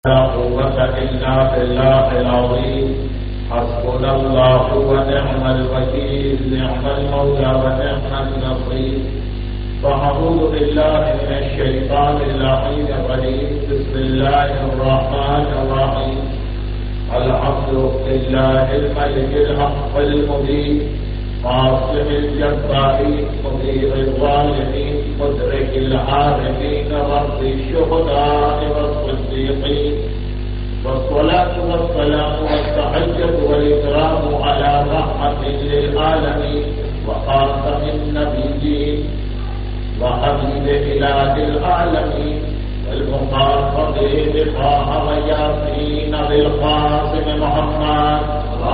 لا قوة إلا بالله العظيم. حسبنا الله ونعم الوكيل. نعم المولى ونعم النصير. فأعوذ بالله من الشيطان اللعين الرجيم. بسم الله الرحمن الرحيم. الحمد لله الملك الحق المبين قاصم الجبارين مدير الظالمين مدرك العارفين رب الشهداء والصديقين. والصلاة والسلام والتحية والإكرام على رحمة للعالمين وخاتم النبيين وحبيب إله العالمين والمخاطب بطه وياسين بالقاسم محمد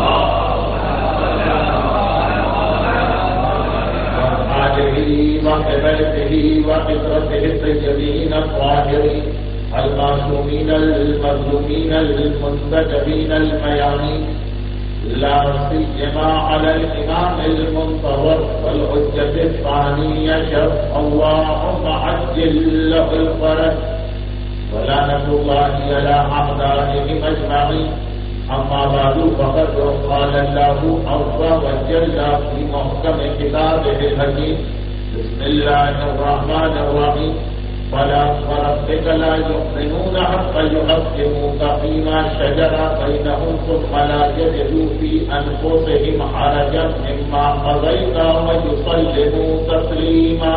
وقبلته وفطرته الطيبين الطاهرين المعصومين المظلومين المنتجبين الميامين لا سيما على الإمام المنتظر والحجة الثانية شرف اللهم عجل له الفرج ولعنة الله على أعدائهم أجمعين. أما بعد فقد قال الله عز وجل في محكم كتابه الحكيم. بسم الله الرحمن الرحيم. فلا وربك لا يؤمنون حتى يحكموك فيما شجر بينهم ثم لا يجدوا في أنفسهم حرجا مما قضيت ويسلموا تسليما.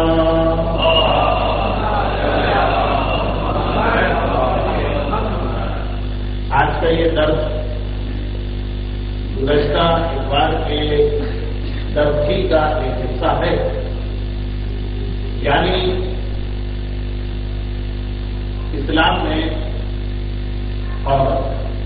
آج کا یہ درس گزشتہ اتوار کے درس کا ایک حصہ ہے، یعنی اسلام میں عورت.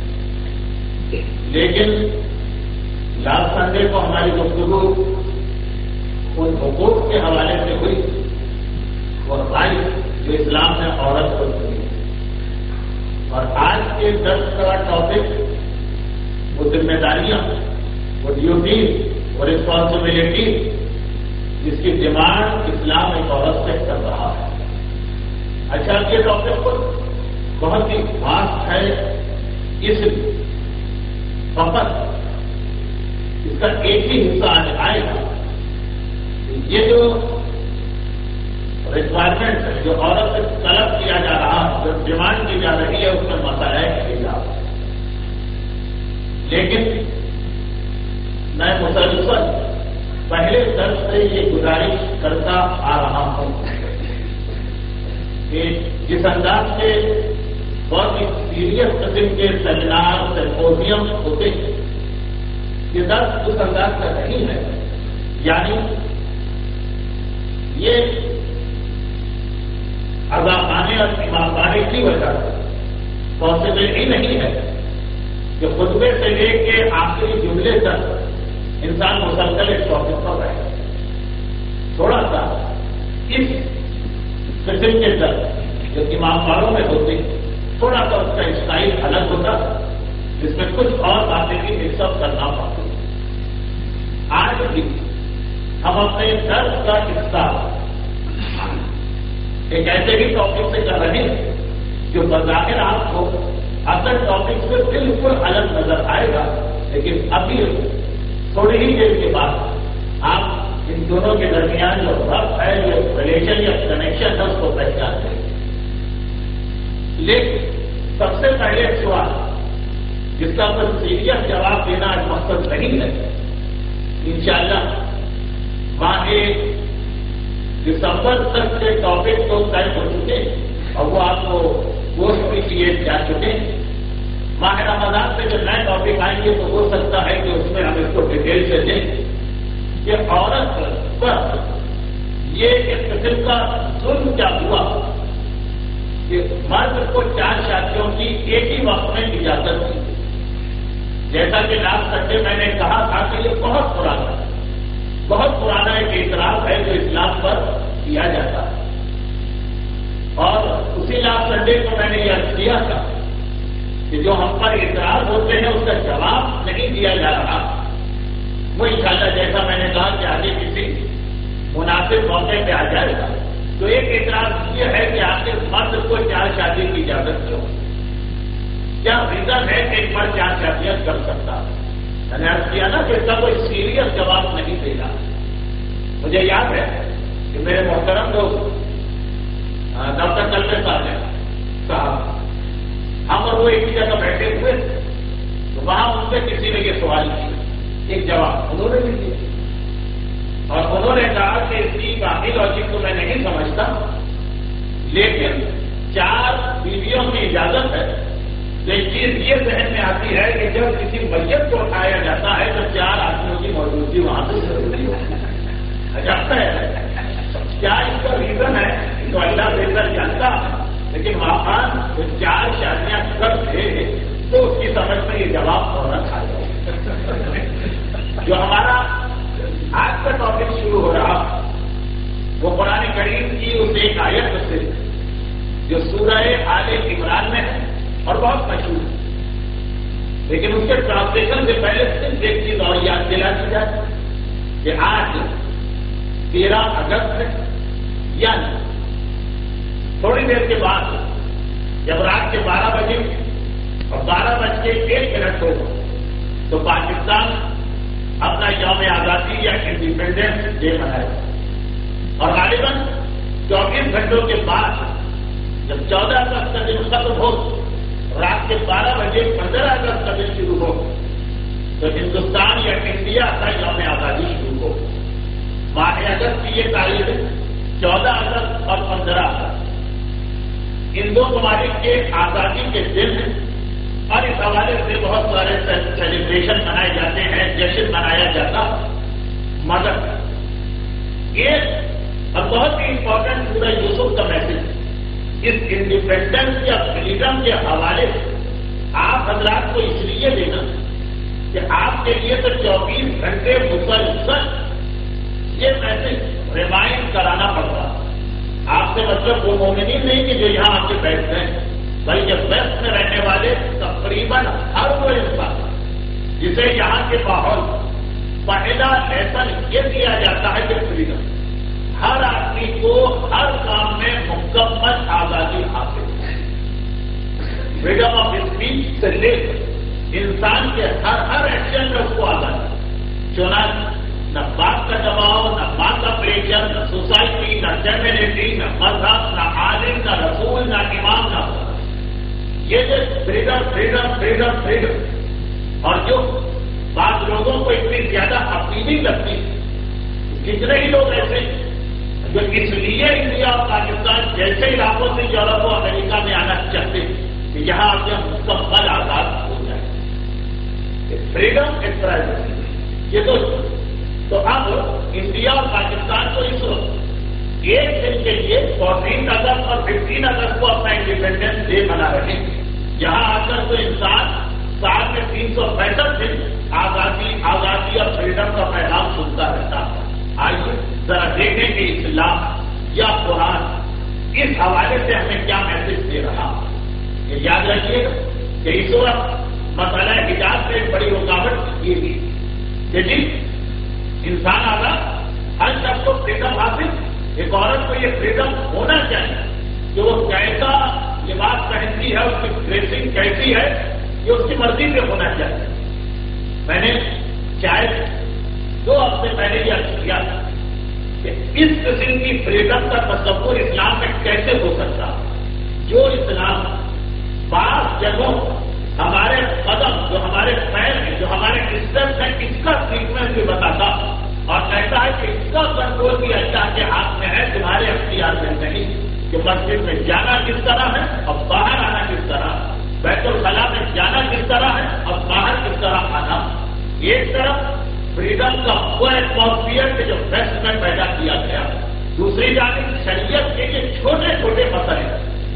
لیکن لاسٹ سنڈے کو ہماری گفتگو ان حقوق کے حوالے سے ہوئی اور رائٹ جو اسلام نے عورت کو دی. اور آج کے درس کا ٹاپک وہ ذمہ داریاں، وہ ڈیوٹی اور رسپانسبلٹی جس کی ڈیمانڈ اسلام ایک عورت سے کر رہا ہے. اچھا، یہ ٹاپک بہت ہی واسٹ ہے، اس فقط اس کا ایک ہی حصہ آج آئے گا. یہ جو ریکوائرمنٹ ہے، جو عورت سے طلب کیا جا رہا ہے، جو ڈیمانڈ کی جا رہی ہے، اس میں مسئلہ ہے حجاب. لیکن میں مسلسل پہلے درس سے یہ گزارش کرتا آ رہا ہوں کہ جس انداز سے بہت ہی سیریس قسم کے سیمینار سمپوزیم ہوتے ہیں، یہ درس اس انداز کا نہیں ہے. یعنی یہ عزاخانے اور امامخانے کی وجہ سے پاسبل ہی نہیں ہے کہ خطبے سے لے کے آخری جملے تک انسان مسلسل ایک ٹاپک پر رہے. تھوڑا سا اس قسم کے درد جو امامخانوں میں ہوتے ہیں، تھوڑا سا اس کا اسٹائل الگ ہوتا، جس میں کچھ اور باتیں بھی مکس اپ کرنا پڑتا. آج بھی ہم اپنے درد کا حصہ ایک ایسے ہی ٹاپک سے کر رہے ہیں جو بظاہر آپ کو اصل ٹاپک سے بالکل الگ نظر آئے گا، لیکن ابھی تھوڑی ہی دیر کے بعد آپ ان دونوں کے درمیان جو ربط ہے، جو ریلیشن یا کنیکشن ہے، اس کو پہچان دیں. لیکن سب سے پہلے سوال جس کا پر سیریس جواب دینا آج مقصد نہیں ہے، انشاءاللہ ماہ دسمبر تک کے ٹاپک تو طے ہو چکے اور وہ آپ کو گوشت بھی کیے جا چکے ہیں. ماہ رمضان سے جو نئے ٹاپک آئیں گے تو ہو سکتا ہے کہ اس میں ہم اس کو ڈیٹیل سے دیں کہ عورت پر یہ ایک قسم کا ظلم کیا ہوا کہ مرد کو 4 شادیوں کی ایک ہی وقت میں اجازت دی. جیسا کہ لاسٹ سنڈے میں نے کہا تھا کہ یہ بہت پرانا ایک اعتراض ہے جو اسلام پر کیا جاتا ہے. اور اسی لاسٹ سنڈے کو میں نے یہ عرض کیا تھا کہ جو ہم پر اعتراض ہوتے ہیں اس کا جواب نہیں دیا جا رہا. وہ انشاءاللہ جیسا میں نے کہا کہ آگے کسی مناسب موقع پہ آ جائے گا. تو ایک اعتراض یہ ہے کہ آپ کے مرد کو 4 شادی کی اجازت کیوں؟ کیا ریزن ہے کہ ایک بار 4 شادیاں کر سکتا؟ میں نے عرض کیا نا کہ اس کا کوئی سیریس جواب نہیں دے گا. مجھے یاد ہے کہ میرے محترم لوگ ڈاکٹر کلبے صاحب ہم اور وہ ایک ہی جگہ بیٹھے ہوئے تو وہاں ان سے کسی نے یہ سوال کیا، ایک جواب انہوں نے بھی دیا اور انہوں نے کہا کہ اس کی باقی لاجک تو میں نہیں سمجھتا، لیکن 4 بیویوں کی اجازت ہے. ایک چیز یہ ذہن میں آتی ہے کہ جب کسی میت کو اٹھایا جاتا ہے تو 4 آدمیوں کی موجودگی وہاں سے ضروری جاتا ہے. کیا اس کا ریزن ہے تو اللہ بہتر جانتا، لیکن وہاں جو 4 شادیاں کر تھے تو اس کی سمجھ میں یہ جواب فوراً آ جائے. جو ہمارا آج کا ٹاپک شروع ہو رہا وہ قرآن کریم کی اس ایک آیت سے جو سورہ آل عمران میں ہے اور بہت مشہور ہے، لیکن اس کے ٹرانسلیشن سے پہلے صرف ایک چیز اور یاد دلا دی جائے کہ آج 13 اگست ہے، یعنی تھوڑی دیر کے بعد جب رات کے 12 بجے اور 12:01 ہوگا تو پاکستان اپنا یوم آزادی یا انڈیپینڈنس ڈے منائے گا. اور غالباً 24 گھنٹوں کے بعد جب 14 اگست کا دن ختم ہو رات کے 12 بجے 15 اگست کا دن شروع ہو تو ہندوستان یا انڈیا کا یوم آزادی شروع ہو. ماہ اگست کی یہ تاریخ 14 اگست اور 15 اگست ان 2 ممالک کے آزادی کے دن ہیں اور اس حوالے سے بہت سارے سیلیبریشن منائے جاتے ہیں، جشن منایا جاتا. مگر ایک اور بہت ہی امپورٹنٹ سورہ یوسف کا میسج اس انڈیپینڈنس یا فریڈم کے حوالے سے آپ حضرات کو اس لیے دینا کہ آپ کے لیے تو 24 گھنٹے مسلسل یہ میسج ریمائنڈ کرانا پڑتا. آپ سے مطلب وہ مومنین نہیں کہ جو یہاں آ کے بیٹھتے ہیں، بلکہ ویسٹ میں رہنے والے تقریباً ہر وہ انسان جسے یہاں کے ماحول پہلا ایسا یہ دیا جاتا ہے کہ فریڈم، ہر آدمی کو ہر کام میں مکمل آزادی حاصل ہے. فریڈم آف اسپیچ سے لے کر انسان کے ہر ایکشن میں اس کو آزادی. چنانچہ نہ بات کا دباؤ، نہ بات کا پریشر، نہ سوسائٹی، نہ کمیونٹی، نہ مذہب، نہ عالم، نہ رسول، نہ امام، نہ یہ جو فریڈم فریڈم فریڈم فریڈم اور جو بعض لوگوں کو اتنی زیادہ اپیلنگ لگتی ہے، کتنے ہی لوگ ایسے جو اس لیے انڈیا اور پاکستان جیسے علاقوں سے یورپ اور امریکہ میں آنا چاہتے ہیں کہ یہاں آپ کے مکمل آزاد ہو جائے. فریڈم ایکسپریس یہ تو اب انڈیا اور پاکستان کو اس وقت ایک دن کے لیے 14 اگست اور 15 اگست کو اپنا انڈیپینڈنس ڈے منا رہے ہیں. یہاں آ کر تو انسان سال میں 365 دن آزادی آزادی اور فریڈم کا پیغام سنتا رہتا ہے. آئیے ذرا دیکھیں کہ اسلام یا قرآن اس حوالے سے ہمیں کیا میسج دے رہا. یہ یاد رکھیے کہ اس وقت مسئلہ حجاب سے ایک بڑی رکاوٹ یہ تھی کہ جی انسان آزاد، ہر شخص کو فریڈم حاصل. ایک عورت کو یہ فریڈم ہونا چاہیے کہ وہ کیسا لباس پہنتی ہے، اس کی ڈریسنگ کیسی ہے، یہ اس کی مرضی سے ہونا چاہیے. میں نے شاید 2 ہفتے پہلے یہ عرض کیا کہ اس قسم کی فریڈم کا تصور اسلام میں کیسے ہو سکتا جو اسلام بعض جگہوں ہمارے قدم جو ہمارے پیر ہیں، جو ہمارے اسٹیپس ہیں، اس کا ٹریٹمنٹ بھی بتاتا اور کہتا ہے کہ اس کا کنٹرول بھی اللہ کے ہاتھ میں ہے، تمہارے اختیار میں نہیں. کہ مسجد میں جانا کس طرح ہے اور باہر آنا کس طرح، بیت الخلاء میں جانا کس طرح ہے اور باہر کس طرح آنا. ایک طرف فریڈم کا وہ ایٹماسفیئر جو ویسٹ میں پیدا کیا گیا، دوسری جانب شریعت کے یہ چھوٹے چھوٹے مسئلے.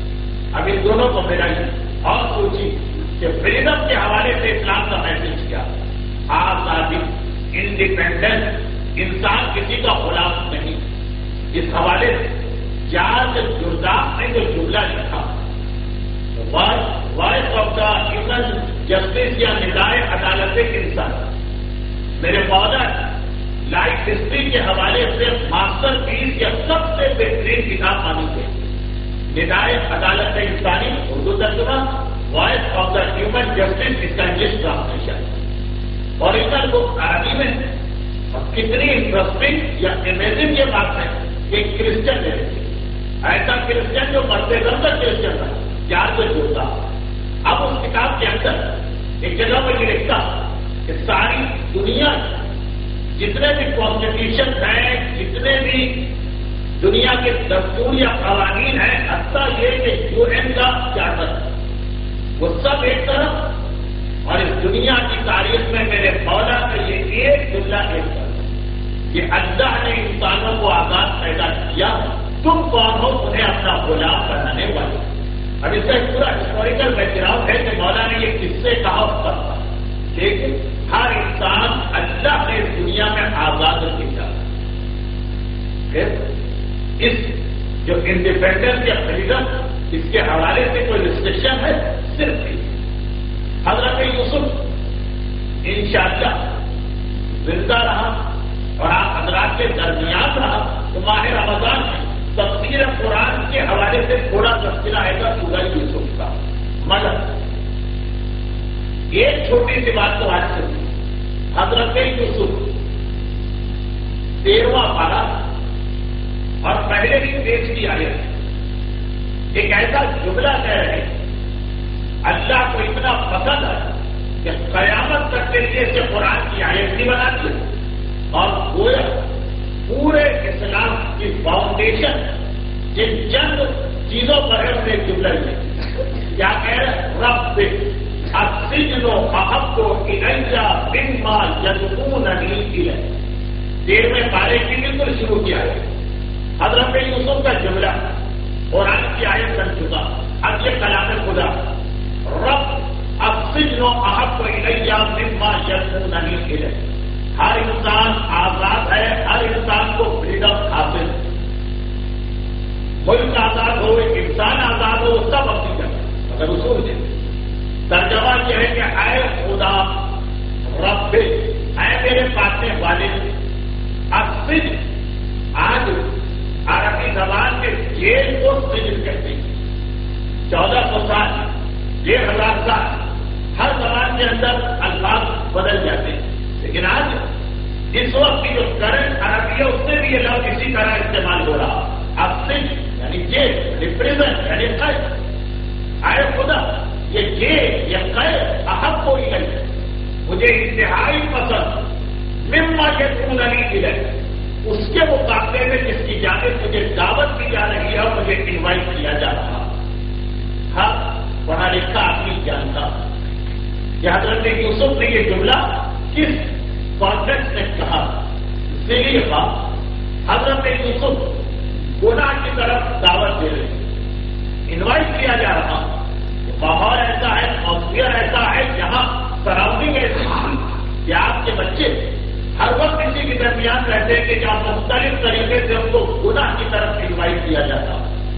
اب ان دونوں کو میرا اور سوچی کہ فریڈم کے حوالے سے اسلام کا میسج کیا. آزادی، انڈیپینڈنس، انسان کسی کا غلام نہیں. اس حوالے سے جارج جرداق نے جو جملہ لکھا، voice of the human justice یا ندائے عدالت انسان، میرے فادر لائف ہسٹری کے حوالے سے ماسٹر پیس یا سب سے بہترین کتاب مانی گئی. ندائے عدالت انسانی اردو ترجمہ voice of the human justice, اس کا انگلش ٹرانسلیشن، اوریجنل بک عربی میں. اور کتنی انٹرسٹنگ یا امیزنگ یہ بات ہے کہ کرسچن نے لکھی، ایسا کرسچن جو مرتے دم تک کرسچن تھا، پیار سے جڑتا. اب اس کتاب کے اندر ایک جگہ پر یہ لکھتا کہ ساری دنیا جتنے بھی کانسٹیٹیوشن ہیں، جتنے بھی دنیا کے دستور یا قوانین ہیں، حتیٰ یہ کہ UN کا چارٹر، وہ سب ایک طرف، اور اس دنیا کی تاریخ میں میرے مولا کا یہ ایک جملہ ایک طرف کہ اللہ نے انسانوں کو آزاد پیدا کیا، تم کون ہو انہیں اپنا غلام بنانے والے. اب اس کا ایک پورا ہسٹوریکل بیک گراؤنڈ ہے کہ مولا نے یہ کس سے کہا کرتا، لیکن ہر انسان اللہ نے اس دنیا میں آزاد کیا. اس جو انڈیپینڈنس یا فریڈم، اس کے حوالے سے کوئی ریسٹرکشن ہے؟ صرف حضرت یوسف انشاءاللہ زندہ رہا اور آپ حضرات کے درمیان رہا تو ماہ رمضان میں تفسیر قرآن کے حوالے سے تھوڑا تذکرہ آئے گا سورہ یوسف کا. مگر ایک چھوٹی سی بات تو آج سنی، حضرت یوسف 13واں پارہ اور پہلے بھی پیش کی آیت ایک ایسا جملہ کہہ رہے اللہ کو اتنا پسند ہے کہ قیامت تک کے لیے سے قرآن کی آیت نہیں بنا دی، اور گویا پورے اسلام کی فاؤنڈیشن جن چند چیزوں پر ہے انہیں جملہ کیا کہہ رہے رب السجن احب الیہ مما یدعوننی الیہ. 13ویں پارے کی بالکل شروع کیا ہے حضرت یوسف کا جملہ قرآن کی آیت بن چکا. اب یہ کلام خدا رب السجن احب الیہ مما یدعوننی الیہ. ہر انسان آزاد ہے، ہر انسان کو فریڈم حاصل ہے. ملک آزاد ہو، ایک انسان آزاد ہو، سب اپنی جگہ. مگر اصول دے ترجمہ یہ ہے کہ اے خدا رب، اے میرے پاسنے والے. السجن آج عربی زبان میں جیل کو سجن کہتے ہیں. 1400 سال، 1500 سال ہر زبان کے اندر الفاظ بدل جاتے ہیں، لیکن آج اس وقت کی جو کرنٹ عربی ہے اس سے بھی یہ لفظ اسی طرح استعمال ہو رہا. السجن یعنی جیل، ریپریزنٹ یعنی قید. اے خدا یہ جیل یا قید احب کوئی نہیں، مجھے انتہائی پسند مما یدعوننی الیہ، اس کے مقابلے میں جس کی جانب مجھے دعوت دی جا رہی ہے اور مجھے انوائٹ کیا جا رہا. ہاں پڑھا لکھا آدمی جانتا کہ حضرت یوسف نے یہ جملہ کس کانٹیکسٹ میں کہا. اسی لیے حضرت یوسف گناہ کی طرف دعوت دے رہے، انوائٹ کیا جا رہا. ماحول ایسا ہے، ایٹماسفیئر ایسا ہے، جہاں سراؤنڈنگ ایسی کہ آپ کے بچے ہر وقت اسی کے درمیان رہتے ہیں کہ جہاں مختلف طریقے سے ان کو گناہ کی طرف انوائٹ کیا جاتا.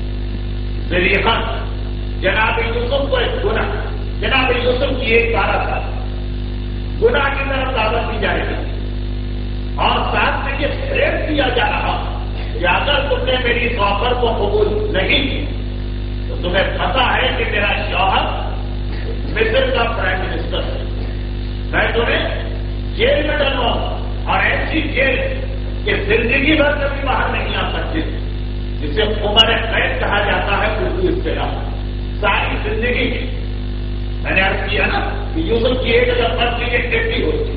ذریعہ جناب یوسف کو ایک گناہ، جناب یوسف کی ایک پارہ تھا، گناہ کی طرف دعوت دی جا رہی اور ساتھ میں یہ فریب دیا جا رہا کہ اگر تم نے میری اس آفر کو قبول نہیں کی تو تمہیں پتا ہے کہ میرا شوہر مصر کا پرائم منسٹر ہے، میں تمہیں جیل میں ڈلواؤں، اور ایسی جیل کہ زندگی بھر کبھی باہر نہیں آ سکتے، جسے عمر قید کہا جاتا ہے اردو اصطلاح. ساری زندگی میں نے عرض کیا نا کہ یوسف کی ایج اگر فرض کی 80 ہوتی،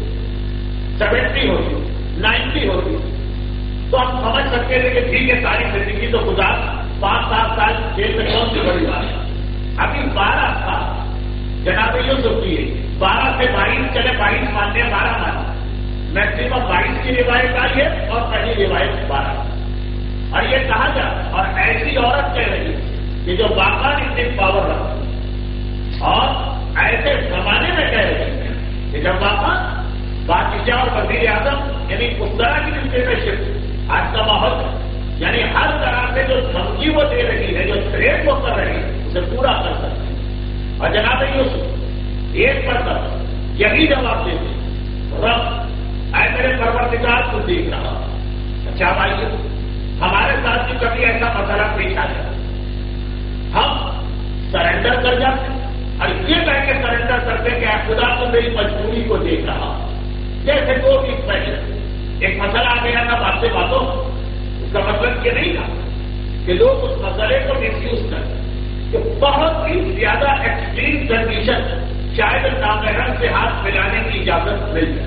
70 ہوتی، 90 ہوتی تو ہم سمجھ سکتے تھے کہ ٹھیک ہے ساری زندگی تو گزار، 5-7 سال جیل میں کون سی بڑی بات ہے. ابھی 12 سال جناب یوسف کی 12 سے 22 چلے 22 مانتے ہیں، 12 مانتے میکسیمم 22 کی روایت آئی ہے اور پہلی روایت 12. اور یہ کہا جاتا اور ایسی عورت کہہ رہی کہ جو باقاعدہ پاور رکھتی اور ایسے زمانے میں کہہ رہی کہ جب باپا بادشاہ اور وزیر اعظم یعنی اس طرح کی ڈکٹیٹرشپ آج کا ماحول یعنی ہر طرح سے جو دھمکی وہ دے رہی ہے، جو تھریٹ وہ کر رہی ہے اسے پورا کر سکتی ہے. اور جناب یوسف ایک پر تک یہی جواب دیتے رب اے میرے پروردگار کو دیکھ رہا. اچھا بھائی ہمارے ساتھ بھی کبھی ایسا مسئلہ پیش آ جاتا، ہم سرنڈر کر جاتے اور یہ کہہ کے سرنڈر کرتے کہ اے خدا تو میری مجبوری کو دیکھ رہا. جیسے 2 دن پہلے ایک مسئلہ آ گیا تھا باتوں اس کا مطلب یہ نہیں تھا کہ لوگ اس مسئلے کو مس یوز کریں کہ بہت ہی زیادہ ایکسٹریم کنڈیشن شاید نامحرم سے ہاتھ ملانے کی اجازت مل جائے،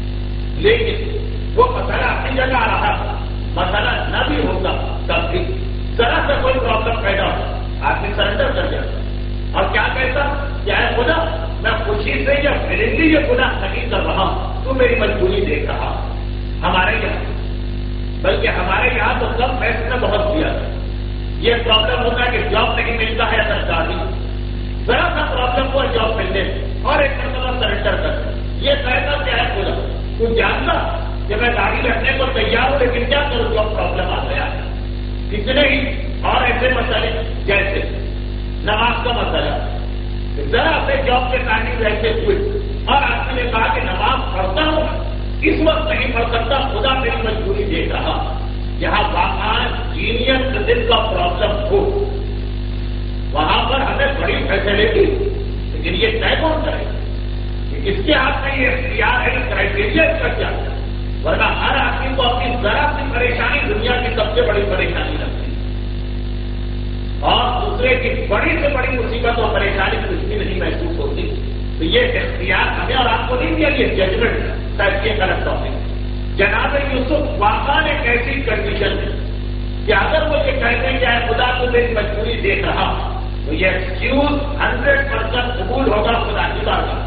لیکن وہ مسئلہ اپنی جگہ آ رہا تھا. مسئلہ نہ بھی ہوتا تب بھی ذرا سا کوئی پرابلم پیدا ہوتا آدمی سرنڈر کر جاتا اور کیا کہتا کہ اے خدا میں خوشی سے یا فرینڈلی یہ گناہ نہیں کر رہا ہوں، تو میری مجبوری دیکھ رہا. ہمارے یہاں بلکہ ہمارے یہاں تو کم فیصلہ بہت کیا ہے. یہ پرابلم ہوتا ہے کہ جاب نہیں ملتا ہے سرکاری، ذرا سا پرابلم ہوا جاب ملنے اور ایک مرتبہ سرنڈر کرتا. یہ کہتا کہ اے خدا تو جانتا کہ میں گاڑی رکھنے کو تیار ہوں لیکن کیا کروں جب پرابلم آ گیا. کتنے ہی اور ایسے مسئلے جیسے نماز کا مسئلہ، ذرا سے جاب کے ٹائمنگ رہتے ہوئے اور آدمی نے کہا کہ نماز پڑھتا ہوں اس وقت نہیں پڑھ سکتا، خدا میری مجبوری دیکھ رہا. جہاں واقعہ جینئس قسم کا پرابلم ہو وہاں پر ہمیں بڑی فیسلٹی، لیکن یہ طے کون کرے کہ اس کے ہاتھ میں یہ اختیار ہے، کرائٹیریا اس کا کیا ہے. ورنہ ہر آدمی کو اپنی ذرا سی پریشانی دنیا کی سب سے بڑی پریشانی لگتی ہے اور دوسرے کی بڑی سے بڑی مصیبت اور پریشانی کچھ بھی نہیں محسوس ہوتی. تو یہ اختیار ہمیں اور آپ کو نہیں دیا، یہ ججمنٹ فیصلے کا رکھتا ہے. جناب یوسف واقعہ ایک ایسی کنڈیشن ہے کہ اگر وہ یہ کہتے ہیں کہ اے خدا کو میری مجبوری دیکھ رہا تو یہ ایکسکیوز 100% قبول ہوگا خدا کی بارگاہ.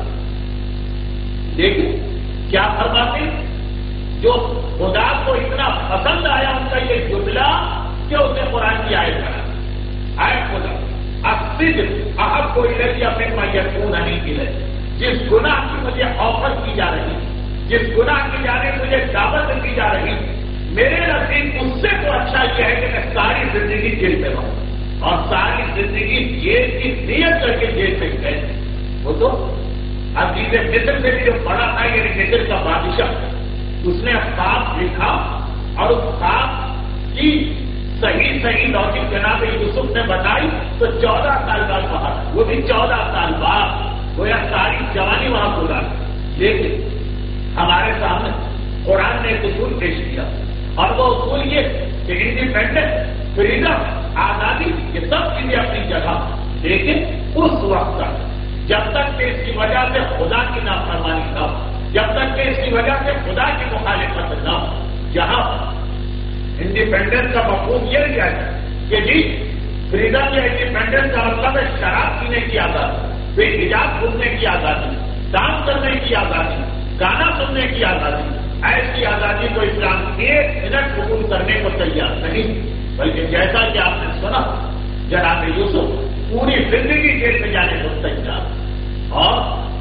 دیکھیں کیا فرماتے جو خدا کو اتنا پسند آیا ان کا یہ جملہ کہ اسے قرآن کی آیت کرا. اے خدا اصل آپ کو ادھر اپنے یقین نہیں ملے، جس گناہ کی مجھے آفر کی جا رہی، جس گناہ کی جانب مجھے دعوت دی جا رہی، میرے نزدیک اس سے تو اچھا یہ ہے کہ میں ساری زندگی جیل میں رہوں اور ساری زندگی جیل کی نیت کر کے جیل میں گئے. وہ تو عزیز مصر سے بھی جو پڑا تھا یعنی مصر کا بادشاہ، اس نے خواب لکھا اور اس خواب کی صحیح لوجک جناب یوسف نے بتائی تو 14 سال بعد باہر، وہ بھی 14 سال بعد گویا ساری جوانی وہاں گزار. لیکن ہمارے سامنے قرآن نے ایک اصول پیش کیا اور وہ اصول یہ کہ انڈیپینڈنٹ، فریڈم، آزادی یہ سب چیزیں اپنی جگہ، لیکن اس وقت تک جب تک کہ اس کی وجہ سے خدا کی نافرمانی نہ ہو، جب تک کہ اس کی وجہ سے خدا کی مخالفت نہ ہو. جہاں انڈیپینڈنس کا مفہوم یہ لیا ہے کہ جی فریڈم یا انڈیپینڈنس کا مطلب ہے شراب پینے کی آزادی، بے حجاب گھومنے کی آزادی، ڈانس کرنے کی آزادی، گانا سننے کی آزادی. ایسی آزادی کو اسلام 1 منٹ قبول کرنے کو تیار نہیں، بلکہ جیسا کہ آپ نے سنا جناب یوسف پوری زندگی جیل میں جانے کو تیار. اور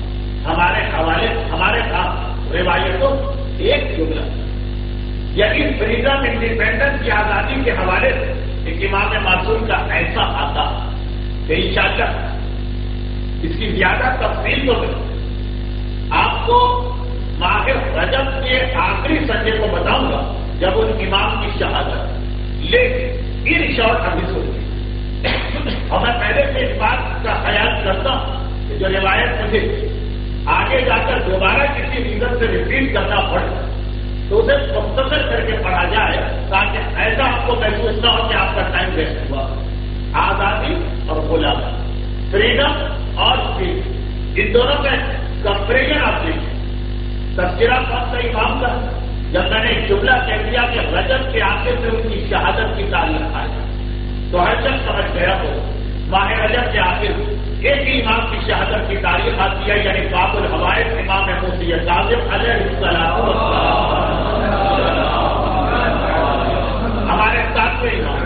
ہمارے ساتھ روایتوں ایک جملہ یعنی فریڈم انڈیپینڈنس کی آزادی کے حوالے سے ایک امام معصوم کا ایسا آتا کہ انشاءاللہ اس کی زیادہ تفصیل تو نہیں، آپ کو ماہ رجب کے آخری سنڈے کو بتاؤں گا جب ان امام کی شہادت، لیکن ان شارٹ ابھی سنیے. اور میں پہلے سے اس بات کا خیال کرتا ہوں کہ جو روایت مجھے آگے جا کر دوبارہ کسی ریزن سے ریپیٹ کرنا پڑے تو اسے مختصر کر کے پڑھا جائے تاکہ ایسا آپ کو محسوس نہ ہو کہ آپ کا ٹائم ویسٹ ہوا. آزادی اور غلامی، فریڈم اور فریڈم، ان دونوں کا کمپیریزن آپ دیکھیں. تذکرہ کون سا امام کا جب میں نے ایک جملہ کہہ دیا کہ رجب کے آخر سے ان کی شہادت کی تاریخ آئی تو ہر شخص سمجھ گیا ہو ماہ رجب کے آخر ایک ہی امام کی شہادت کی تاریخ آتی ہے، یعنی باب الحوائد امام موسی کاظم علیہ السلام. ہمارے 7ویں امام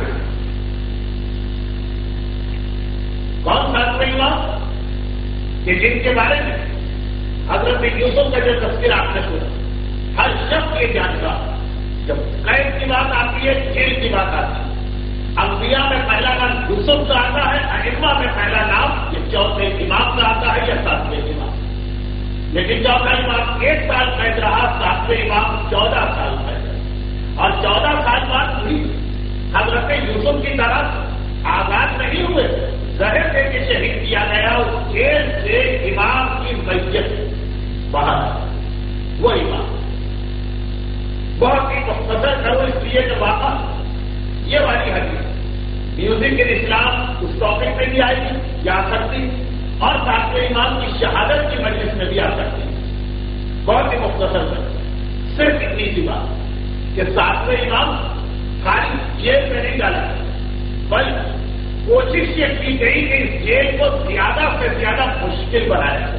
کون 7ویں امام کہ جن کے بارے میں حضرت یوسف کا جو تذکرہ آپ نے سنا، ہر شخص یہ جانتا جب قید کی بات آتی ہے، جیل کی بات آتی ہے. انبیاء میں پہلا نام یوسف کا آتا ہے، ائمہ میں پہلا نام یہ 4ویں امام کا آتا ہے یا 7ویں امام. لیکن 4واں امام 1 سال قید رہا، 7ویں امام 14 سال قید، اور 14 سال بعد بھی حضرت یوسف کی طرح آزاد نہیں ہوئے زہر دے کے شہید کیا گیا، اس جیل سے امام کی میت باہر، وہ امام بہت ہی مختصر کرو اس لیے کہ واقع یہ والی حدیث میوزک ان اسلام اس ٹاپک میں بھی آئے گی، جا سکتی، اور ساتویں امام کی شہادت کی مجلس میں بھی آ سکتی، بہت ہی مختصر کر صرف اتنی سی بات کہ ساتویں امام خالی جیل میں نہیں ڈالا، بلکہ کوشش یہ کی گئی کہ اس جیل کو زیادہ سے زیادہ مشکل بنایا جائے۔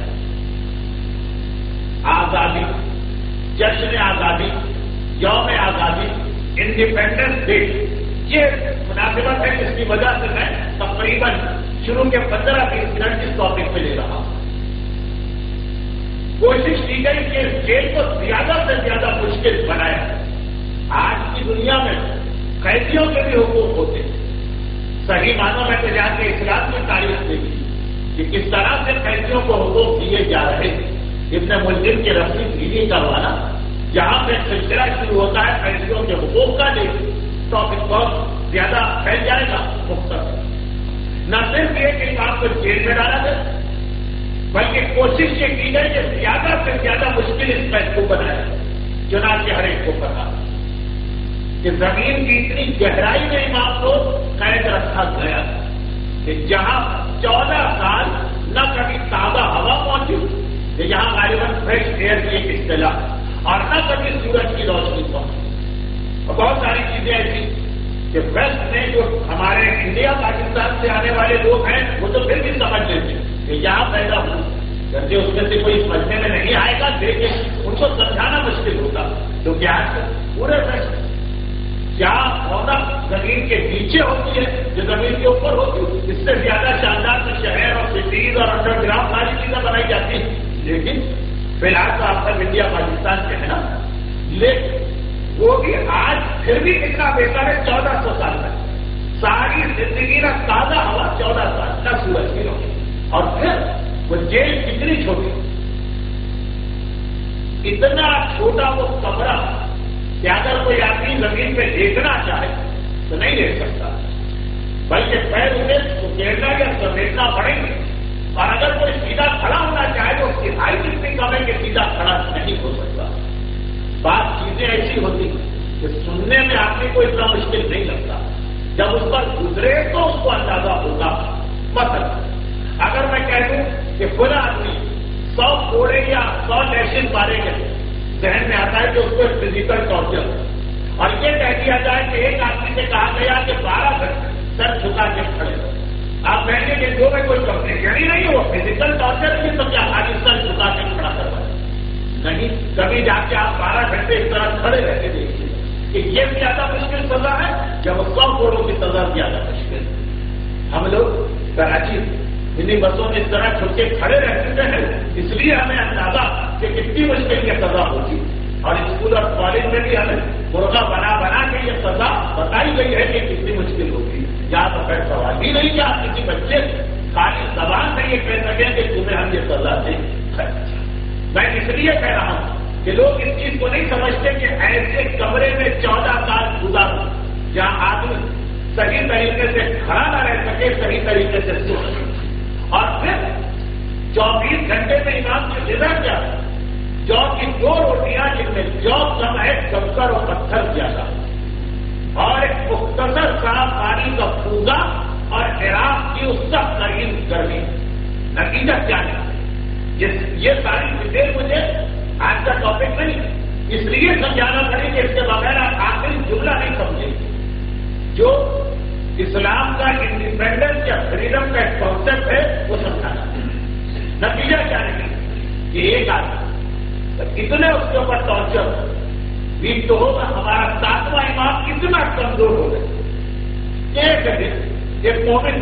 آزادی، جشن آزادی، یوم آزادی، انڈیپینڈنس ڈے، یہ مناسبت ہے جس کی وجہ سے میں تقریباً شروع کے 15-20 منٹ اس ٹاپک پہ لے رہا ہوں۔ کوشش کی گئی کہ اس جیل کو زیادہ سے زیادہ مشکل بنایا۔ آج کی دنیا میں قیدیوں کے بھی حقوق ہوتے ہیں، صحیح معنوں میں تجارت اسلام کی تاریخ دیکھی کہ کس طرح سے قیدیوں کو حقوق دیے جا رہے ہیں۔ ابن ملزم کی رسی ڈھیلی کروانا، جہاں پہ سلسلہ شروع ہوتا ہے قیدیوں کے حقوق کا، دیکھ ٹاپک بہت زیادہ پھیل جائے گا، مختصر نہ صرف یہ کہ آپ کو جیل میں ڈالا جائے، بلکہ کوشش یہ کی گئی کہ زیادہ سے زیادہ مشکل اس قید کو بنایا، چنانچہ ہر ایک کو پتا کہ زمین کی اتنی گہرائی میں امام کو قید رکھا گیا کہ جہاں 14 سال نہ کبھی تازہ ہوا پہنچی، یہاں غالباً فریش ایئر کی ایک اصطلاح، اور نہ کبھی سورج کی روشنی پہنچی، اور بہت ساری چیزیں ایسی کہ ویسٹ میں جو ہمارے انڈیا پاکستان سے آنے والے لوگ ہیں وہ تو پھر بھی سمجھ لیتے ہیں کہ یہاں پیدا ہو، جیسے اس میں سے کوئی سمجھنے میں نہیں آئے گا، دیکھیں ان کو سمجھانا مشکل ہوگا، کیونکہ آج پورے ویسٹ جہاں عورت زمین کے نیچے ہوتی ہے، جو زمین کے اوپر ہوتی ہے، اس سے زیادہ شاندار سے شہر اور سٹیز اور انڈر گراؤنڈ ساری چیزیں بنائی جاتی ہیں، لیکن فی الحال تو آپ کا انڈیا پاکستان کے ہے نا، لیکن وہ بھی آج پھر بھی کتنا بہتر ہے، 1400 سال میں ساری زندگی کا تازہ ہوا 14 سال نہ سورج کی روشنی، اور پھر وہ جیل کتنی چھوٹی، اتنا چھوٹا وہ کمرہ کہ اگر کوئی آدمی زمین پہ دیکھنا چاہے تو نہیں دیکھ سکتا، بلکہ پیر انہیں تو گیرنا یا سمیٹنا پڑیں گے، اور اگر کوئی سیدھا کھڑا ہونا چاہے تو اس کی ہائٹ اتنی کم ہے کہ سیدھا کھڑا نہیں ہو سکتا۔ بات چیزیں ایسی ہوتی ہیں کہ سننے میں آدمی کو اتنا مشکل نہیں لگتا، جب اس پر گزرے تو اس کو اندازہ ہوگا۔ مثلا اگر میں کہہ دوں کہ فلاں آدمی 100 کوڑے یا 100 لیشن مارے گئے، ذہن میں آتا ہے کہ اس کو ایک فزیکل ٹارچر، اور یہ کہہ دیا جائے کہ ایک آدمی سے کہا گیا کہ 12 گھنٹے سر جھکا کے کھڑے، آپ کہیں گے کہ جو میں کوئی کمپلیکیشن ہی نہیں، وہ فزیکل ٹارچر نہیں، تو کیا خالی سر جھکا کے کھڑا کروا نہیں؟ کبھی جا کے آپ 12 گھنٹے اس طرح کھڑے رہتے دیکھیے کہ یہ زیادہ مشکل سزا ہے جب 100 کوڑوں کی سزا زیادہ مشکل ہے۔ ہم لوگ کراچی انہیں بسوں میں اس طرح چھپ کے کھڑے رہتے ہیں، اس لیے ہمیں اندازہ کہ کتنی مشکل یہ سزا ہوتی، اور اسکول اور کالج میں بھی ہمیں مرغا بنا بنا کے یہ سزا بتائی گئی ہے کہ کتنی مشکل ہوتی ہے۔ یہاں تو خیر سوال ہی نہیں کہ آپ کسی بچے خالی زبان سے یہ کہہ سکیں کہ تمہیں ہم یہ سزا دیں۔ میں اس لیے کہہ رہا ہوں کہ لوگ اس چیز کو نہیں سمجھتے کہ ایسے کمرے میں 14 سال گزارو جہاں آدمی صحیح طریقے سے کھڑا نہ رہ سکے، صحیح طریقے سے سو سکے، اور پھر 24 گھنٹے میں امام کی غذا کیا ہے؟ جو کی 2 روٹیاں جن میں جو کم ہے، کنکر اور پتھر زیادہ، اور ایک مختصر صاف پانی کا پوزا اور عراق کی اس سخت ترین گرمی۔ نتیجہ کیا ہے؟ یہ ساری ڈیٹیل مجھے آج کا ٹاپک نہیں، اس لیے سمجھانا پڑے کہ اس کے بغیر آپ آخری جملہ نہیں سمجھیں۔ جو اسلام کا انڈیپینڈنس یا فریڈم کا ایک کانسیپٹ ہے وہ سمجھانا ہے۔ نتیجہ کیا ہے کہ ایک آدمی کتنے اس کے اوپر ٹارچر بھی تو ہوگا، ہمارا 7واں امام کتنا کمزور ہو گئے۔ ایک مومن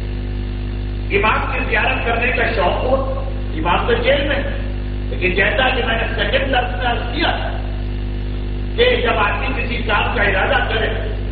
امام کی زیارت کرنے کا شوق ہو، امام تو جیل میں، لیکن جیسا کہ میں نے سیکنڈ درس میں عرض کیا کہ جب آدمی کسی کام کا ارادہ کرے،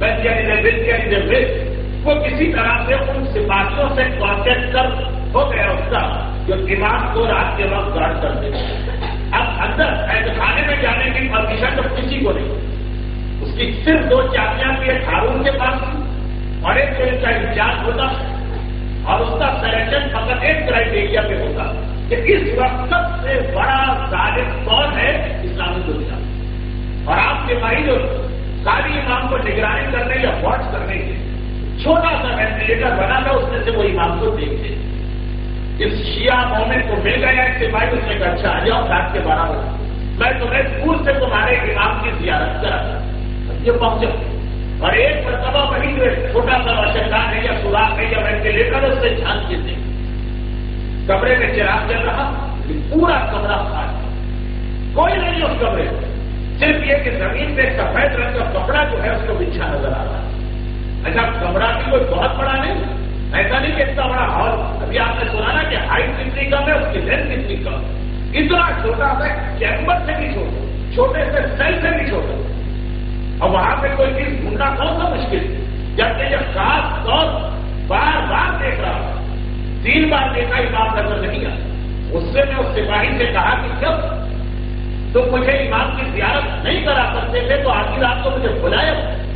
وہ کسی طرح سے ان سپاہیوں سے کانٹیکٹ کر ہو گیا اس کا جو امام کو رات کے وقت گارڈ کر دے۔ اب اندر قید خانے میں جانے کی پرمیشن تو کسی کو نہیں، اس کی صرف 2 چابیاں بھی ایک ہارون کے پاس تھی اور ایک جو ان کا انچارج ہوتا، اور اس کا سلیکشن فقط ایک کرائٹیریا پہ ہوتا کہ اس وقت سب سے بڑا ظالم کون ہے اسلامی دنیا، اور آپ کے بھائی جو ساری امام کو نگرانی کرنے یا واچ کرنے کے چھوٹا سا وینٹیلیٹر بنا تھا، اس میں سے وہ امام کو دیکھتے، اس شیعہ مومن کو مل گیا ایک سپاہی، اس نے کہا اچھا آ جاؤ رات کے 12 بجے میں تمہیں دور سے تمہارے امام کی زیارت کراتا، یہ پہنچا اور ایک مرتبہ وہی جو چھوٹا سا روشندان ہے یا سوراخ ہے یا وینٹیلیٹر اس سے جھانک کے دیکھ، کمرے میں چراغ چل رہا، پورا کمرہ خالی، کوئی نہیں اس کمرے میں، صرف یہ کہ زمین پہ ایک سفید رنگ کا کپڑا جو ہے اس کو بچھا نظر آ رہا ہے۔ اچھا کمرہ بھی کوئی بہت بڑا نہیں، ایسا نہیں کہ اتنا بڑا ہال، ابھی آپ نے سنا نا کہ ہائٹ کتنی کم ہے، اس کی لینتھ کتنی کم، اتنا چھوٹا سا چیمبر سے بھی چھوٹا، چھوٹے سے سیل سے بھی چھوٹا، اور وہاں پہ کوئی چیز ڈھونڈنا کون سا مشکل، جبکہ یہ خاص طور بار بار دیکھ رہا، 3 بار دیکھا امام نظر نہیں آیا، اس سے میں اس سپاہی سے کہا کہ جب تم مجھے امام کی زیارت نہیں کرا سکتے تھے تو آدھی رات کو مجھے بلایا۔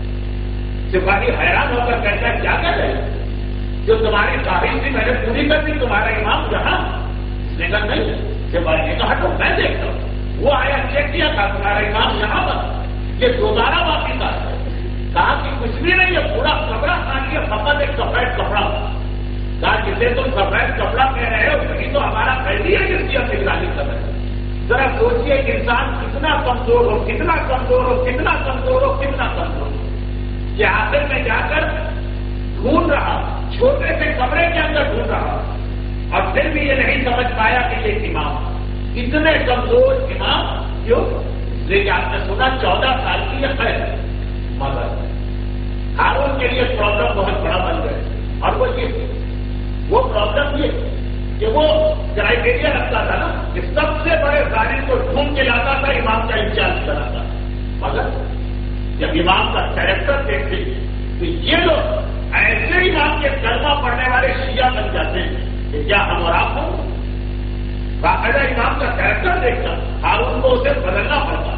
سپاہی حیران ہو کر کہتا ہے کیا کہہ رہے جو تمہاری خواہش تھی میں نے پوری کر دی، تمہارا امام جہاں؟ اس نے کہا نہیں، سپاہی نے کہا تو میں دیکھتا ہوں، وہ آیا چیک کیا تھا تمہارا امام یہاں پر، یہ دوبارہ واپس آ گیا، کہا کہ کچھ بھی نہیں، یہ پورا کپڑا خالی ہے، فقط ایک سفید کپڑا، کہا جسے تم سفید کپڑا کہہ رہے ہو وہی تو ہمارا قیدی ہے جس کی ہم نگرانی کر رہے ہیں۔ ذرا سوچیے انسان کتنا کمزور ہو، کتنا کمزور ہو، کتنا کمزور ہو، کتنا کمزور ہو، کہ آخر میں جا کر ڈھونڈ رہا، چھوٹے سے کمرے کے اندر ڈھونڈ رہا، اور پھر بھی یہ نہیں سمجھ پایا کہ یہ امام اتنے کمزور امام کیوں؟ لیکن آپ نے سنا 14 سال کی یہ خیر مگر ہارون کے لیے پرابلم بہت بڑا بن گئے، اور وہ پرابلم یہ کہ وہ کرائٹیریا رکھتا تھا نا کہ سب سے بڑے ظالم کو ڈھونڈ کے لاتا تھا، امام کا انچارج کراتا، مگر جب امام کا کیریکٹر دیکھتے تو یہ لوگ ایسے امام کے کلمہ پڑھنے والے شیعہ بن جاتے ہیں کہ کیا ہم اور آپ ہوں؟ باقاعدہ امام کا کیریکٹر دیکھتا ہارون کو اسے بدلنا پڑتا،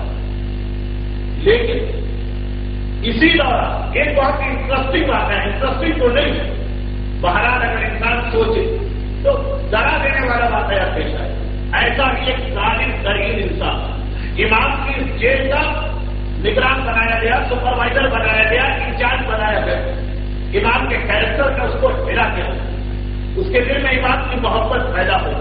لیکن اسی دوران ایک بہت ہی انٹرسٹنگ بات ہے، انٹرسٹنگ تو نہیں، بہرحال اگر انسان سوچے تو ڈرا دینے والا بات ہے پیش ہے، ایسا ہی ایک ظالم ترین انسان امام کی جیل کا نگران بنایا گیا، سپروائزر بنایا گیا، انچارج بنایا گیا، امام کے کیریکٹر کا اس کو ہلا کیا، اس کے دل میں امام کی محبت پیدا ہو،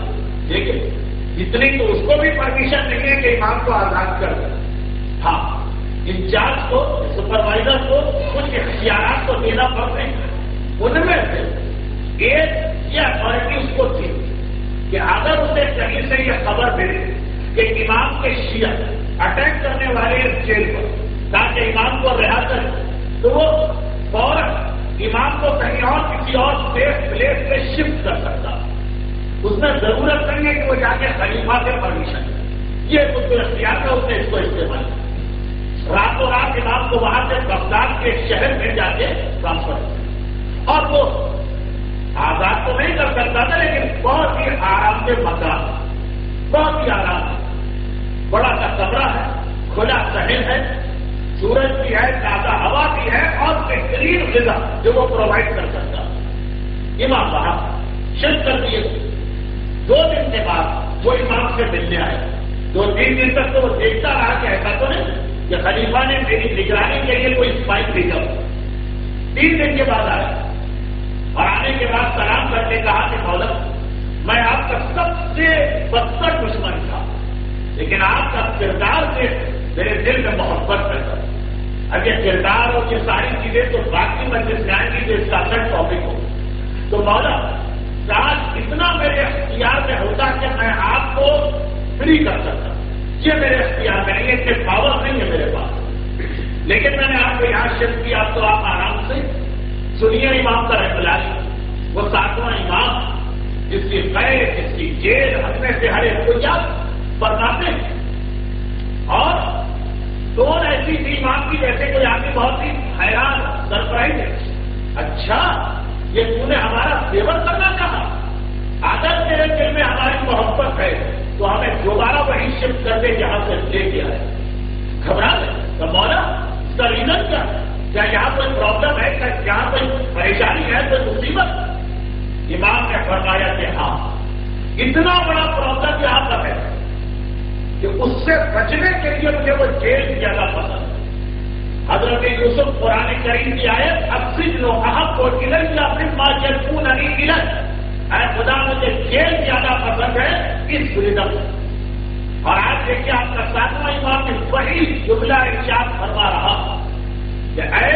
لیکن اتنی تو اس کو بھی پرمیشن نہیں ہے کہ امام کو آزاد کر دے، ہاں انچارج کو سپروائزر کو کچھ اختیارات کو دینا پڑتے ہیں، ان میں سے ایک یہ اتھارٹی اس کو تھی کہ اگر اسے کہیں سے یہ خبر ملے کہ امام کے شیعہ اٹیک کرنے والے اس جیل پر تاکہ امام کو رہا کرے تو وہ فوراً امام کو کہیں اور کسی اور سیف پلیس پہ شفٹ کر سکتا، اس میں ضرورت نہیں ہے کہ وہ جا کے خلیفہ سے پرمیشن، یہ کچھ اختیار کا اس نے اس کو استعمال کیا، راتوں رات امام کو وہاں سے بغداد کے شہر میں جا کے ٹرانسفر کیا، اور وہ آزاد تو نہیں کر سکتا تھا لیکن بہت ہی آرام سے مکان، بہت ہی آرام ہے، بڑا سا کمرہ ہے، کھلا صحن ہے، سورج بھی ہے، تازہ ہوا بھی ہے، اور بہترین غذا جو وہ پرووائڈ کر سکتا، امام وہاں شفٹ کر دیے۔ 2 دن کے بعد وہ امام سے ملنے آئے، 2-3 دن تک تو وہ دیکھتا رہا کہ ایسا تو نہیں کہ خلیفہ نے میری نگرانی کے لیے کوئی اسپائک بھیجا، 3 دن کے بعد آیا، اور آنے کے بعد سلام کر کے کہا کہ مولا میں آپ کا سب سے بدتر دشمن تھا، لیکن آپ کا کردار سے میرے دل میں محبت پیدا، اب یہ کردار اور یہ ساری چیزیں تو باقی مجلس میں آئیں گی جو اس کا الگ ٹاپک ہو، تو مولا کاش اتنا میرے اختیار میں ہوتا کہ میں آپ کو فری کر سکتا، یہ میرے اختیار میں نہیں ہے، اتنے پاور نہیں ہے میرے پاس، لیکن میں نے آپ کو یہاں شفٹ کیا تو آپ آرام سے سنیے امام کا اخلاص، وہ 7واں امام جس کی قید، جس کی جیل ہم میں سے ہر ایک کو یاد فرماتے ہیں، اور ٹون ایسی تھی امام کی جیسے کوئی آدمی بہت ہی حیران سرپرائز ہے، اچھا یہ تو نے ہمارا فیور کرنا چاہا، اگر تیرے دل میں ہماری محبت ہے تو ہمیں دوبارہ وہی شفٹ کر دے جہاں سے لے کے آئے، گھبرا لے تو مولا اس کا ریزن کیا یہاں کوئی پرابلم ہے، کیا یہاں کوئی پریشانی ہے، کوئی مصیبت؟ امام نے فرمایا کہ ہاں اتنا بڑا پرابلم یہاں پر ہے کہ اس سے بچنے کے لیے مجھے وہ جیل زیادہ پسند ہے۔ حضرت یوسف قرآن کریم کی آیت السجن احب الی مما یدعوننی الیہ، اے خدا مجھے جیل زیادہ پسند ہے اس فریڈم۔ اور آج دیکھیے آپ کا ساتواں امام نے وہی جملہ ارشاد فرما رہا کہ اے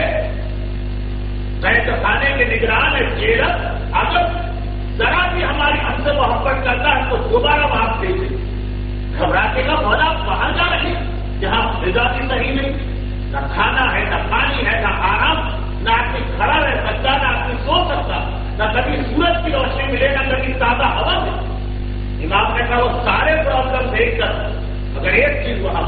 قید خانے کے نگران جیلر، اگر ذرا بھی ہماری ہم سے محبت کرتا ہے تو دوبارہ معاف کیجیے۔ گھبراتے کا مولا باہر جا رہے جہاں غذا بھی صحیح نہیں، نہ کھانا ہے، نہ پانی ہے، نہ آرام، نہ آدمی کھڑا رہ سکتا، نہ آدمی سو سکتا، نہ کبھی سورج کی روشنی ملے، نہ کبھی تازہ ہوا ملے۔ امام نے کہا وہ سارے پرابلم دیکھ کر اگر ایک چیز وہاں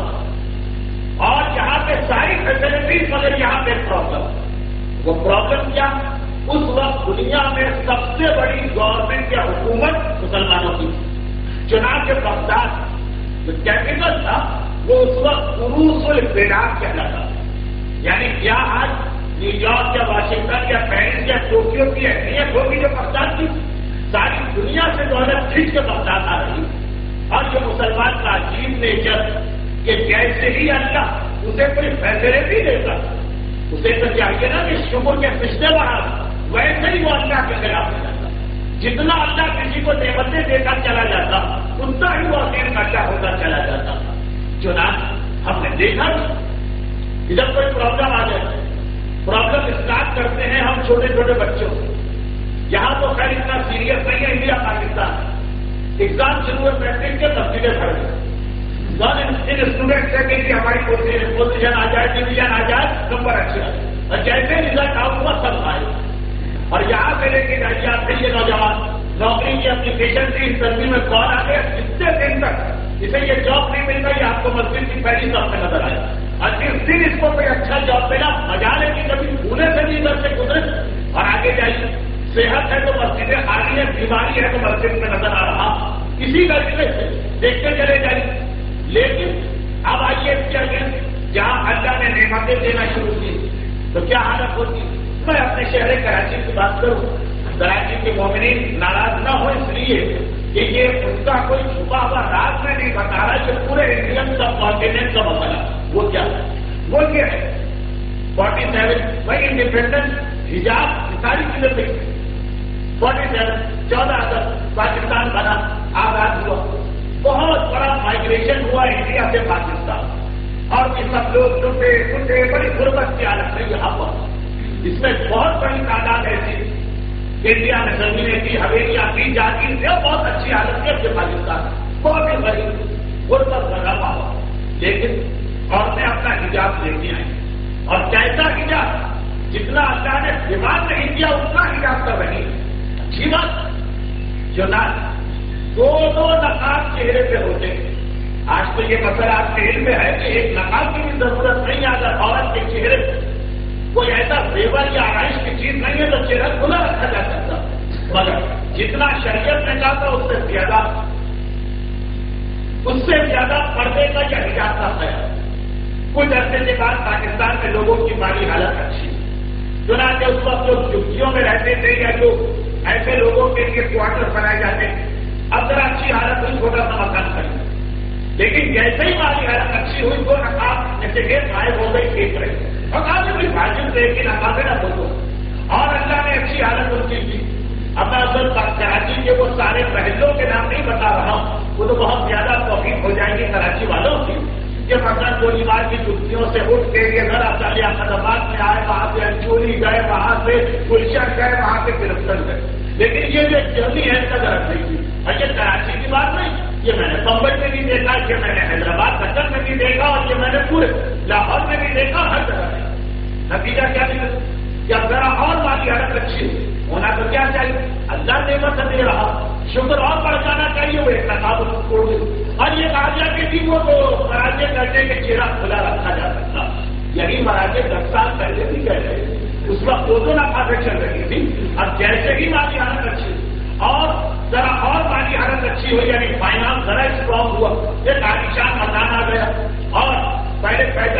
اور یہاں پہ ساری فیسلٹیز مگر یہاں پہ پرابلم، وہ پرابلم کیا؟ اس وقت دنیا میں سب سے بڑی گورنمنٹ یا حکومت مسلمانوں کی، چنانچہ بغداد جو کیپٹل تھا وہ اس وقت عروس البلاد کہلاتا، یعنی کیا آج نیو یارک یا واشنگٹن یا پیرس یا ٹوکیو کی اہمیت ہوگی جو بغداد کی؟ ساری دنیا سے دولت کھینچ کے بغداد آ رہی، اور جو مسلمان کا عجیب نیچر کہ جیسے ہی اللہ اسے کوئی فیصلے بھی دیتا اسے تو چاہیے نا کہ شکر کے پچھلے بڑھا، ویسے ہی وہ اللہ کے خلاف ہو جاتا۔ جتنا اللہ کسی کو نعمتیں دیتا چلا جاتا اتنا ہی وہ اپنے کٹا ہوتا چلا جاتا۔ چنانچہ ہم نے دیکھا کہ جب کوئی پرابلم آ جائے، پرابلم اسٹارٹ کرتے ہیں ہم چھوٹے چھوٹے بچوں کو، یہاں تو خیر اتنا سیریس نہیں ہے انڈیا پاکستان، ایگزام شروع ہوئے پریکٹس کے تفصیلیں بڑھ گئی، ان اسٹوڈنٹ سے کہ ہماری پوزیشن آ جائے، ڈویژن آ جائے، نمبر اچھے آ جائے، اور جیسے رزلٹ آؤٹ ہوا سب آئے، اور یہاں سے لے کے جائیے آپ سے یہ نوجوان نوکری کی اپلیکیشن کی انٹرویو میں کال آ گیا، کتنے دن تک اسے یہ جاب نہیں مل رہی، آپ کو مسجد کی پہلی صف میں نظر آئے، اور جس دن اس کو کوئی اچھا جاب ملا مزہ لے کہ کبھی بھولے سے بھی ادھر سے گزرے، اور آگے جائیے صحت ہے تو مسجدیں خالی ہے، بیماری ہے تو مسجد میں نظر آ رہا، اسی طریقے سے دیکھتے چلے جائیے۔ لیکن اب آئیے جہاں اللہ نے نعمتیں دینا شروع کی تو کیا حالت ہوتی؟ میں اپنے شہر کراچی کی بات کروں، کراچی کے مومنین ناراض نہ ہو اس لیے کہ یہ ان کا کوئی چھپا ہوا راز میں نہیں بتا رہا کہ پورے انڈین کا کانٹیننٹ کا مسئلہ وہ کیا ہے، وہ کیا ہے 47 وہی انڈیپینڈنس حجاب ساری چیزیں دیکھیں 47 14 اگست پاکستان بنا آزاد ہوا، بہت بڑا مائگریشن ہوا انڈیا سے پاکستان، اور یہ سب لوگ ٹوٹے ٹوٹے بڑی غربت کی حالت میں یہاں پر، اس میں بہت بڑی تعداد ایسی انڈیا میں زمینیں تھی، حویلیاں تھی، جاتی تھی، بہت اچھی حالت ہے پاکستان، بہت ہی غریب غربت لگا ہوا، لیکن عورتیں اپنا حجاب لیتی آئیں، اور کیسا حجاب جتنا اللہ نے ڈیمانڈ نہیں کیا اتنا حجاب کر رہی ہے، اچھی بات جو نہ دو نقاب چہرے پہ ہوتے ہیں۔ آج تو یہ مسئلہ آپ کے علم میں ہے کہ ایک نقاب کی بھی ضرورت نہیں، اگر عورت کے چہرے پہ کوئی ایسا زیور یا آرائش کی چیز نہیں ہے تو چہرہ کھلا رکھا جا سکتا، مگر جتنا شریعت نے کہا تھا اس سے زیادہ پردے کا یا حجاب کا خیال۔ کچھ عرصے کے بعد پاکستان میں لوگوں کی مالی حالت اچھی، چنانچہ اس وقت جو جھگیوں میں رہتے تھے یا جو ایسے لوگوں کے لیے کوارٹر بنائے جاتے ہیں، اب ذرا اچھی حالت ہوئی، چھوٹا سا مکان خریدا، لیکن جیسے ہی مالی حالت اچھی ہوئی وہ نقاب جیسے ایک غائب ہو گئی، ایک رہی، اور کافی کوئی بھاجن سے کہ نقابیں نہ بولو، اور اللہ نے اچھی حالت ان کی کی۔ اب میں اصل کراچی کے وہ سارے محلوں کے نام نہیں بتا رہا ہوں، وہ تو بہت زیادہ توفیق ہو جائے گی کراچی والوں کی، کہ مثلا گولی بار کی جھگیوں سے اٹھ کے یہ ذرا چلے خدمات میں آئے، وہاں سے انچوری گئے، وہاں سے گلشن گئے، وہاں سے گرفتن گئے، لیکن یہ جو ایک جرنی ہے اس کا ذرا دیکھیے، اور یہ کراچی کی بات نہیں، یہ میں نے بمبئی میں بھی دیکھا، یہ میں نے حیدرآباد لندن میں بھی دیکھا، اور یہ میں نے پورے لاہور میں بھی دیکھا، ہر جگہ دیکھا۔ نتیجہ کیا نکلا کہ اب ذرا اور مالی حالت اچھی ہونا تو کیا چاہیے، اللہ نعمت دے رہا، شکر اور بڑھ جانا چاہیے، وہ ایک نقاب چھوڑ دے، اور یہ کہا گیا کہ وہ تو مراجے کرنے کے چہرہ کھلا رکھا جا سکتا، یہی مراجے 10 سال پہلے بھی کہہ رہے تھے، اس وقت دو نقابیں چل رہی تھی، اب جیسے ہی مالی حالت اچھی اور ذرا اور مالی حالت اچھی ہوئی، یعنی فائنانس ذرا اسٹرانگ ہوا، ایک عالیشان مکان آ گیا، اور پہلے پیدل چلتے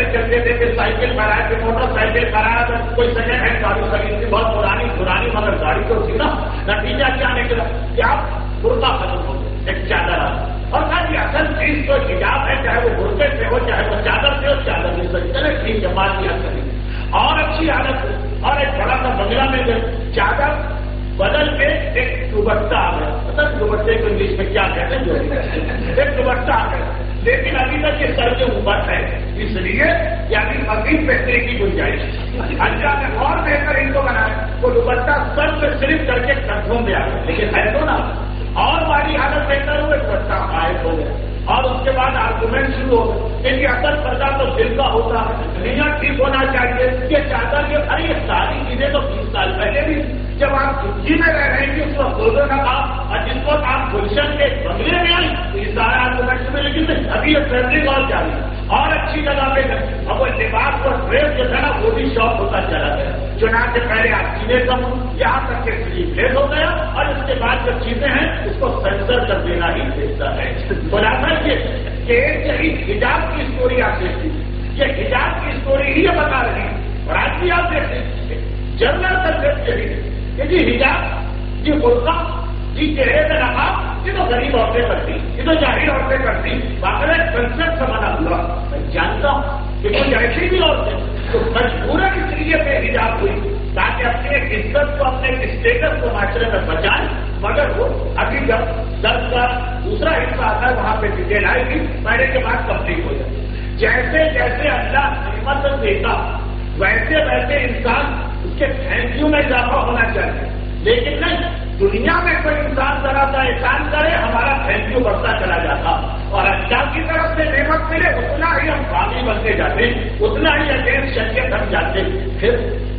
تھے کہ سائیکل پر آئے تھے، موٹر سائیکل پر آیا تو کوئی سیکنڈ ہینڈ گاڑی خرید تھی، بہت پرانی مگر گاڑی تو تھی نا، نتیجہ کیا نکلا کہ آپ برقع ختم ہو گئے، ایک چادر آ اور کہا کہ اصل چیز تو حجاب ہے، چاہے وہ برقعے سے ہو چاہے وہ چادر سے ہو، چادر نہیں سکتی، چلے ٹھیک ہے مان لیا کریں اور اچھی حالت ہو، اور ایک بڑا سا بنگلہ میں گئے، چادر بدل کے ایک دوپٹہ آ گیا، مطلب دوپٹے کو انگلش میں کیا کہتے ہیں، ایک دوپٹہ آ گیا، لیکن ابھی تک یہ سر کے اوپر ہے، اس لیے یعنی مزید بہتری کی گنجائش اللہ نے اور بہتر ان کو بنایا، وہ دوپٹہ سر پہ صرف کر کے کندھوں میں آ گیا، لیکن ہے تو نا اور ہماری حالت بہتر ہوئے دوپٹہ غائب ہو گیا، اور اس کے بعد آرگومنٹ شروع ہو گئے کہ اصل پردہ تو دل کا ہوتا ہے، نیت ٹھیک ہونا چاہیے، یہ چادر یہ ارے یہ ساری چیزیں تو 20 سال پہلے بھی جب آپ زندگی میں رہ رہے ہیں اس وقت دونوں کا کام، اور جس وقت آپ گلشن کے بنگلے میں آئیں تو یہ سارا آرگومنٹ میں، لیکن ابھی یہ فیبرک اور جاری اور اچھی جگہ پہ گئے، اب وہ لباس اور ڈریس جو تھا نا وہ بھی شوق ہوتا چلا گیا، چنانچہ پہلے آپ سینے کم یہاں تک کہ سلیپ لیس ہو گیا، اور اس کے بعد جو چیزیں ہیں اس کو سینسر کر دینا ہی بہتر ہے۔ خلاصہ یہ کہ ایک یہی حجاب کی اسٹوری آپ دیکھتی، یہ حجاب کی اسٹوری ہی یہ بتا رہی ہے، اور آج بھی آپ دیکھتے ہیں جنرل سبجیکٹ یہی ہے کہ جی حجاب، جی برقع، جی چہرے پہ نقاب، یہ تو غریب عورتیں کرتی، یہ تو جاہل عورتیں کرتی، باقاعدہ کنسپٹ سے بنا ہوا، میں جانتا ہوں کہ کچھ ایسی بھی عورتیں تو مجبوراً اس لیے بے حجاب ہوئی تاکہ اپنے عزت کو اپنے اسٹیٹس کو معاشرے میں بچائیں، مگر وہ ابھی جب درد کا دوسرا حصہ آتا ہے وہاں پہ ڈیٹیل آئے گی، پہلے کے بعد کمپلیٹ ہو جائے۔ جیسے جیسے اللہ نعمت دیتا ویسے ویسے انسان اس کے تھینک یو میں اضافہ ہونا چاہیے، لیکن نہیں دنیا میں کوئی انسان ذرا سا احسان کرے ہمارا تھینک یو بڑھتا چلا جاتا، اور اللہ کی طرف سے نعمت ملے اتنا ہی ہم باغی بنتے جاتے، اتنا ہی اگینسٹ شریعت ہم جاتے، پھر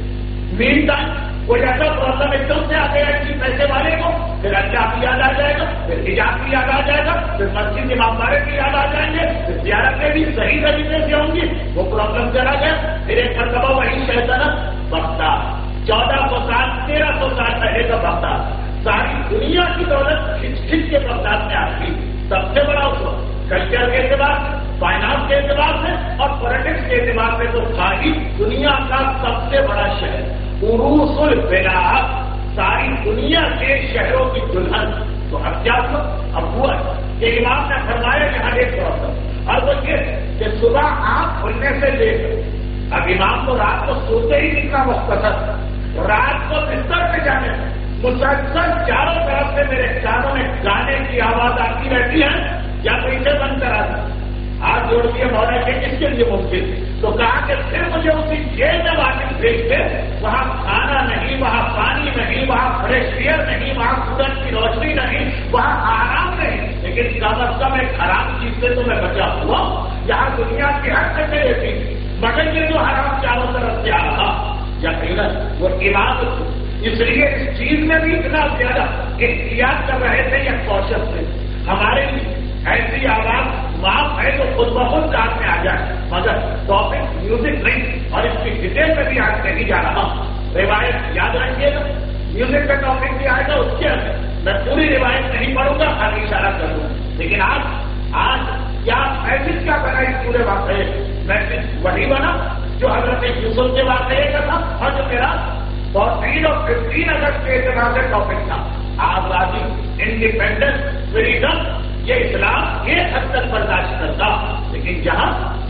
مین ٹائم کوئی ایسا پرابلم ایک دم سے آ گیا کہ پیسے والے کو پھر اللہ کی یاد آ جائے گا، پھر حجاب کی یاد آ جائے گا، پھر مسجد امام بارے کی یاد آ جائیں گے، پھر زیارتیں بھی صحیح طریقے سے ہوں گی، وہ پرابلم چلا گیا، پھر ایک مرتبہ وہی شیطنت بغداد 1400 سال 1300 سال پہلے کا بغداد، ساری دنیا کی دولت کھچ کھچ کے بغداد میں آتی، سب سے بڑا اس وقت کلچر کے اعتبار سے، فائنانس کے اعتبار سے اور پولیٹکس کے اعتبار سے تو ساری دنیا کا سب سے بڑا شہر، عروس البلاد، ساری دنیا کے شہروں کی دلہن۔ تو اب کیا ہوا؟ اب ہوا کہ امام نے فرمایا کہ ہر ایک پرابلم، اور وہ یہ کہ صبح آنکھ کھلنے سے لے کر اب امام کو رات کو سوتے ہی کتنا وقت تھا، رات کو بستر پہ جانے مسلسل چاروں طرف سے میرے کانوں میں گانے کی آواز آتی رہتی ہے، یا تو اسے بند کرا دیں، ہاتھ جوڑ دیے مولا کے کس کے لیے ممکن، تو کہا کہ پھر مجھے اسی جیل میں واپس بھیج دے، وہاں کھانا نہیں، وہاں پانی نہیں، وہاں فریش ایئر نہیں، وہاں سورج کی روشنی نہیں، وہاں آرام نہیں، لیکن کم از کم ایک حرام چیز سے تو میں بچا ہوا، یہاں دنیا کی ہر جگہ رہتی، مگر یہ جو حرام چاروں طرف سے آ رہا یقیناً وہ عبادت، اس لیے اس چیز میں بھی اتنا زیادہ احتیاط کر رہے تھے یا کوشش تھے، ہمارے لیے ایسی آواز معاف ہے تو خود بخود کام میں آ جائے، مگر ٹاپک میوزک نہیں، اور اس کی ڈیٹیل میں بھی آج نہیں جا رہا، روایت یاد رکھیے گا، میوزک کا ٹاپک بھی آئے گا، اس کے اندر میں پوری روایت نہیں پڑھوں گا، خالی اشارہ کروں گا، لیکن آج کیا میسج کیا بنا اس پورے واقعے، میسج وہی بنا جو حضرت یوسف کے واقعے کا تھا، اور جو میرا 14 اور 15 اگست کے اعتبار سے ٹاپک تھا، آزادی، انڈیپینڈنس، فریڈم، یہ اسلام ایک حد تک برداشت کرتا، لیکن جہاں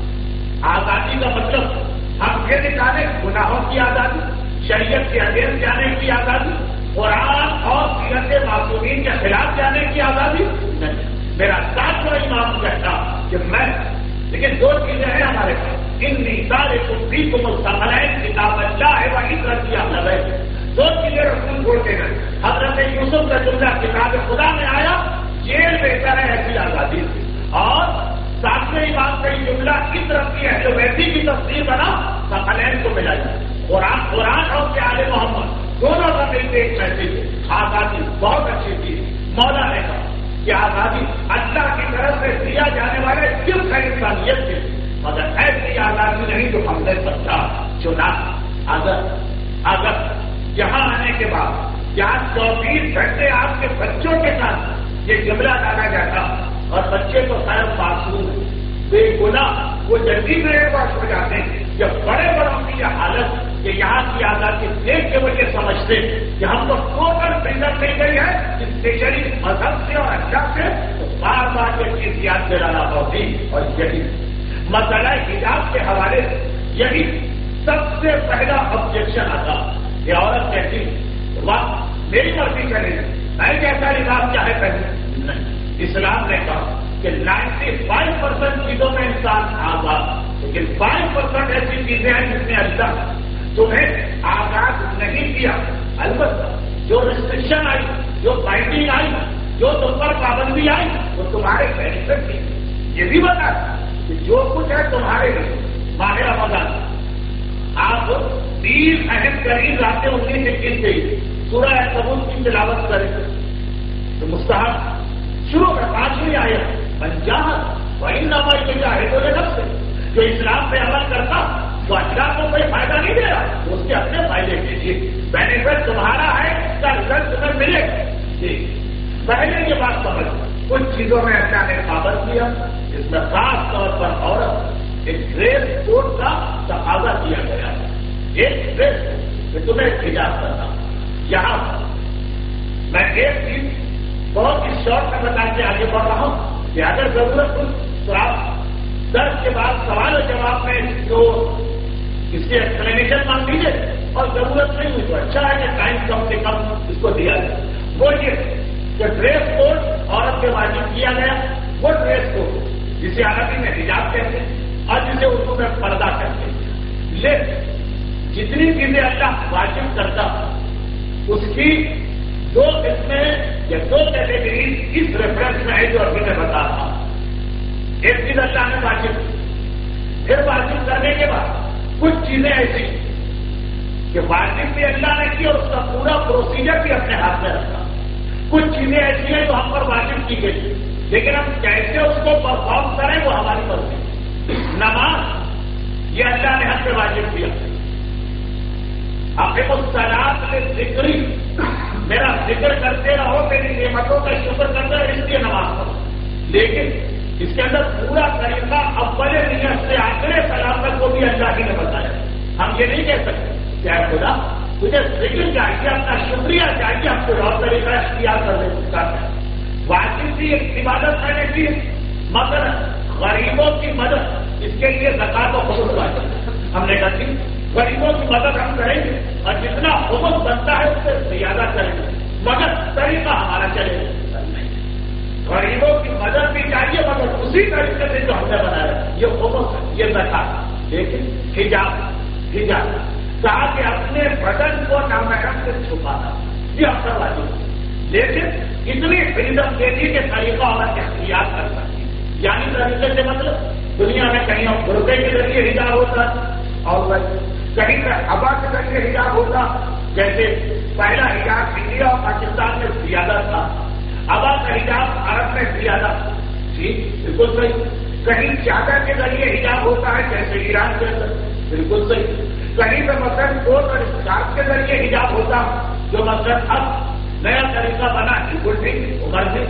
آزادی کا مطلب ہم یہ نکالیں گناہوں کی آزادی، شریعت کے اگینسٹ جانے کی آزادی، قرآن اور سیرت معصومین کے خلاف جانے کی آزادی نہیں، میرا ساتھ بڑا امام کہتا کہ میں، لیکن دو چیزیں ہیں ہمارے پاس، ان نثار کفری کو مستقلین کتاب اللہ ہے وہ عزت کی عمل ہے، دو چیزیں رسول بولتے ہیں، حضرت یوسف کا جملہ کتاب خدا میں آیا، جیل بہتر ہے ایسی آزادی، اور ساتویں امام کا یہ جملہ اس طرف کی ہے جو ویسی کی تفسیر بنا ثقلین کو ملا جائے، قرآن اور آل محمد دونوں کا مل کے ایک میسج ہے، آزادی بہت اچھی چیز، مولا نے کہا کہ آزادی اللہ کی طرف سے دیا جانے والے صرف ہے انسانیت کے، مگر ایسی آزادی نہیں جو ہم نے سمجھا، چنا اگر یہاں آنے کے بعد یہاں 24 گھنٹے آپ کے بچوں کے ساتھ یہ جملہ ڈالا جاتا، اور بچے تو خیر معصوم ہیں، بے گناہ، وہ جلدی میں واش ہو جاتے ہیں، یہ بڑے بڑوں کی یہ حالت کہ یہاں کی آزادی دیکھ کے وہ یہ سمجھتے کہ ہم لوگ ٹوٹل فریڈم مل گئی ہے اسپیشلی مذہب سے اور اچھا سے، تو بار بار یہ چیز یاد دلانا ہوتی، اور یہی مسئلہ حجاب کے حوالے سے یہی سب سے پہلا آبجیکشن آتا کہ عورت کہتی واہ میری مرضی کرے میں کیسا لباس چاہے پہنے، نہیں، اسلام نے کہا کہ 95% چیزوں میں انسان آزاد، لیکن 5% ایسی چیزیں ہیں جس میں اللہ تمہیں آزاد نہیں کیا۔ البتہ جو ریسٹرکشن آئی، جو بائنڈنگ آئی، جو تم پر پابندی آئی، وہ تمہارے بینیفٹ کی۔ یہ بھی بتا کہ جو کچھ ہے تمہارے لیے ماہ رمضان آپ 20 اہم ترین راتیں 19-21 سے سورہ عنکبوت کی تلاوت کریں تو مستحب شروع میں 5ویں آیت پنجاہت وَإِنَّمَا يُجَاهِدُ لِنَفْسِهِ، جو اسلام پہ عمل کرتا تو اللہ کو کوئی فائدہ نہیں دے رہا، تو اس کے اپنے فائدے کے لیے بینیفٹ تمہارا ہے، اس کا رزلٹ تمہیں ملے گا۔ پہلے یہ بات سمجھ، کچھ چیزوں میں اللہ نے پابند کیا، اس میں خاص طور پر عورت ایک ڈریس کوڈ کا تقاضا کیا گیا، ایک ڈریس کہ تمہیں حجاب کرنا۔ یہاں میں ایک چیز بہت ہی شارٹ میں بتا کے آگے بڑھ رہا ہوں کہ اگر ضرورت ہو تو آپ درس کے بعد سوال و جواب میں جو اس کی ایکسپلینیشن مانگ لیجیے، اور ضرورت نہیں ہوئی تو اچھا ہے کہ ٹائم کم سے کم اس کو دیا جائے۔ وہ یہ کہ ڈریس کوڈ عورت کے واجب کیا گیا، وہ ڈریس کوڈ جسے عربی میں حجاب کہتے ہیں اور جسے اردو میں پردہ کہتے ہیں، لیکن جتنی چیزیں اللہ واجب کرتا اس کی 2 قسمیں یا 2 کیٹیگریز اس ریفرنس میں ہے جو ابھی میں بتا رہا ہوں۔ ایک چیز اللہ نے واجب کی، پھر واجب کرنے کے بعد کچھ چیزیں ایسی کہ واجب بھی اللہ نے کی اور اس کا پورا پروسیجر بھی اپنے ہاتھ میں رکھا۔ کچھ چیزیں ایسی ہیں جو ہم پر واجب کی گئی لیکن ہم کیسے اس کو پرفارم کریں وہ ہماری مرضی۔ نماز یہ اللہ نے ہم پہ واجب کیا، اقیم الصلاۃ للذکری، میرا ذکر کرتے رہو، میری نعمتوں کا شکر کرتے رہو، اس لیے نماز پڑھو، لیکن اس کے اندر پورا طریقہ اول نیت سے آخر سلام تک کو بھی اللہ ہی نے بتایا۔ ہم یہ نہیں کہہ سکتے کہ اے خدا تجھے ذکر چاہیے، اپنا شکریہ چاہیے، ہم کوئی اور طریقہ اختیار کرنے کا ہے۔ واجب کی ایک عبادت میں نے کی، مگر غریبوں کی مدد، اس کے لیے زکات و خمس واجب ہم نے کر دی۔ غریبوں کی مدد ہم کریں گے اور جتنا خمس بنتا ہے اس سے زیادہ کریں گے، مگر طریقہ ہمارا چلے گا نہیں۔ غریبوں کی مدد بھی چاہیے مگر اسی طریقے سے جو ہم نے بنایا، یہ خمس ہے، یہ زکات۔ لیکن حجاب کہا کہ اپنے بدن کو نامحرم سے چھپانا، یہ ہم پر واجب ہے، لیکن اتنی فریڈم دے دی کہ طریقہ عورت اختیار کر سکتی، یعنی طریقے سے مطلب دنیا میں کہیں غربے کے ذریعے حجاب ہوتا اور کہیں پہ ہوا کے ذریعے حجاب ہوتا، جیسے پہلا حجاب انڈیا اور پاکستان میں زیادہ تھا، ہوا کا حجاب عرب میں زیادہ، جی بالکل صحیح۔ کہیں چادر کے ذریعے حجاب ہوتا ہے جیسے ایران کے اندر، بالکل صحیح۔ کہیں پہ مثلاً کوٹ اور اسکارف کے ذریعے حجاب ہوتا جو مثلاً اب نیا طریقہ بنا، بالکل ٹھیک عمر سے۔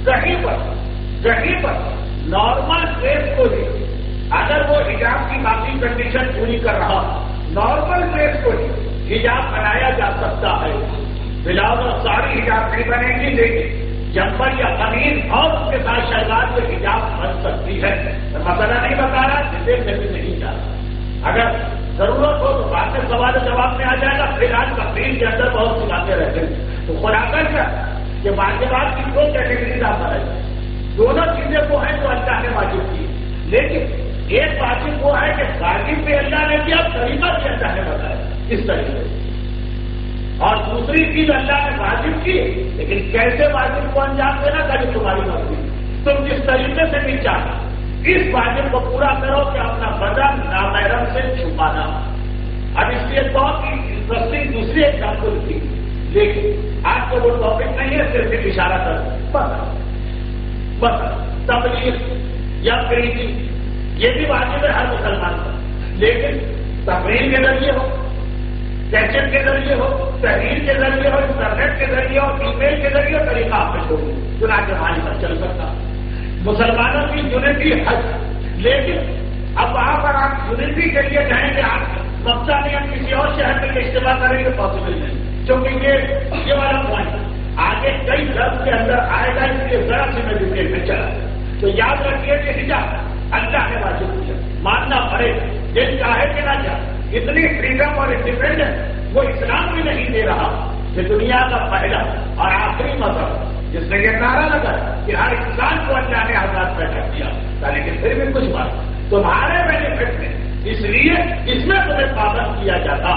کہیں پر نارمل ڈریس کو ہی اگر وہ حجاب کی باقی کنڈیشن پوری کر رہا، نارمل ڈریس کو ہی حجاب بنایا جا سکتا ہے۔ بلاؤز اور ساری حجاب نہیں بنے گی، لیکن جمپر یا قمیض اور اس کے ساتھ شلوار سے حجاب بن سکتی ہے۔ مسئلہ نہیں بتا رہا، جسے بھی نہیں جا رہا، اگر ضرورت ہو تو بعد میں سوال و جواب میں آ جائے گا۔ پھر آج تقریر کے اندر بہت سی باتیں رہتے ہیں، تو خلاصہ کیا کہ واجبات کی 2 کیٹیگریز آپ بنائی، دونوں چیزیں وہ ہیں جو اللہ نے واجب کی، لیکن ایک واجب وہ ہے کہ واجب بھی اللہ نے کیا، طریقہ بھی اللہ نے بتایا اس طریقے سے، اور دوسری چیز اللہ نے واجب کی لیکن کیسے واجب کو انجام دینا تھا یہ تمہاری مرضی، تم جس طریقے سے بھی چاہتے اس واجب کو پورا کرو کہ اپنا بدن نامحرم سے چھپانا۔ اب اس کی ایک بہت ہی انٹرسٹنگ دوسری ایگزامپل تھی، لیکن آج کو وہ ٹاپک نہیں ہے، صرف ایک اشارہ کر بس تبلیغ یا پریچنگ یہ بھی واجب ہے ہر مسلمان کا، لیکن تقریر کے ذریعے ہو، کیسٹ کے ذریعے ہو، تحریر کے ذریعے ہو، انٹرنیٹ کے ذریعے ہو، ای میل کے ذریعے طریقہ آپ میں چھوڑ چنانچہ ہماری پر چل سکتا۔ مسلمانوں کی یونٹی حج، لیکن اب وہاں پر آپ یونٹی کے لیے کہیں کہ آپ مکہ میں ہم کسی اور شہر میں اجتماع کریں گے، پاسبل نہیں، کیونکہ یہ والا پوائنٹ آگے کئی درد کے اندر آئے گا، اس لیے ذرا سے میں ڈیٹیل میں چلا۔ تو یاد رکھیے کہ حجاب اللہ نے واجب کیا، ماننا پڑے گا، دل چاہے کہ نہ چاہے۔ اتنی فریڈم اور انڈیپینڈنس وہ اسلام بھی نہیں دے رہا کہ دنیا کا پہلا اور آخری مذہب جس نے یہ نعرہ لگا کہ ہر انسان کو اللہ نے آزاد پیدا کیا، لیکن پھر بھی کچھ بات تمہارے بینیفٹ میں، اس لیے اس میں تمہیں پابند کیا جاتا۔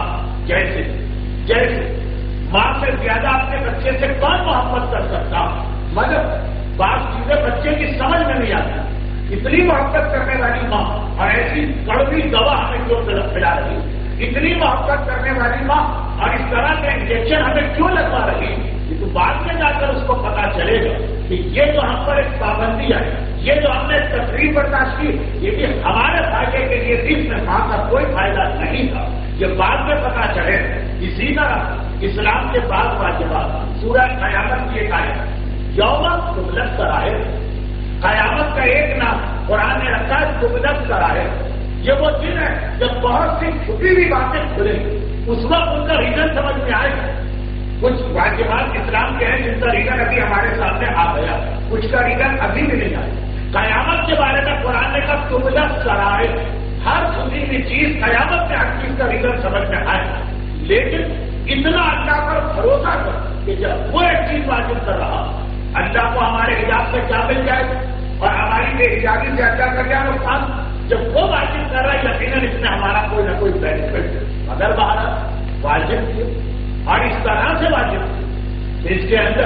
جیسے ماں سے زیادہ اپنے بچے سے کون محبت کر سکتا، مگر بعض چیزیں بچے کی سمجھ میں نہیں آتی، اتنی محبت کرنے والی ماں اور ایسی کڑوی دوا ہمیں کیوں پلا رہی، اتنی محبت کرنے والی ماں اور اس طرح کے انجیکشن ہمیں کیوں لگوا رہی، یہ تو بعد میں جا کر اس کو پتا چلے گا کہ یہ جو ہم پر ایک پابندی ہے، یہ جو ہم نے تقریر برداشت کی، یہ بھی ہمارے فائدے کے لیے اس میں ماں کا کوئی فائدہ نہیں تھا، یہ بعد میں پتا چلے۔ اسی طرح اسلام کے بعد واجبات، سورہ قیامت کی ایک آیت، یوم تبلت سرائر، قیامت کا ایک نام قرآن نے رکھا ہے تبلت سرائر۔ یہ وہ دن ہے جب بہت سی چھپی ہوئی باتیں کھلیں، اس وقت ان کا ریزن سمجھ میں آئے گا۔ کچھ واجبات اسلام کے ہیں جن کا ریزن ابھی ہمارے سامنے آ گیا، کچھ کا ریزن ابھی بھی نہیں آیا۔ قیامت کے بارے میں قرآن نے کہا تبلت سرائر، ہر چھپی ہوئی چیز قیامت میں ہر چیز کا ریزن سمجھ میں آئے گا، لیکن اتنا اللہ پر بھروسہ کر کہ جب وہ ایک چیز واجب کر رہا، اللہ کو ہمارے حجاب سے کیا مل جائے اور ہماری بے حجابی سے اللہ کا کیا نقصان، جب وہ واجب کر رہا ہے یقیناً اس میں ہمارا کوئی نہ کوئی بینیفٹ، اگر باہر واجب کیا اور اس طرح سے واجب کیا،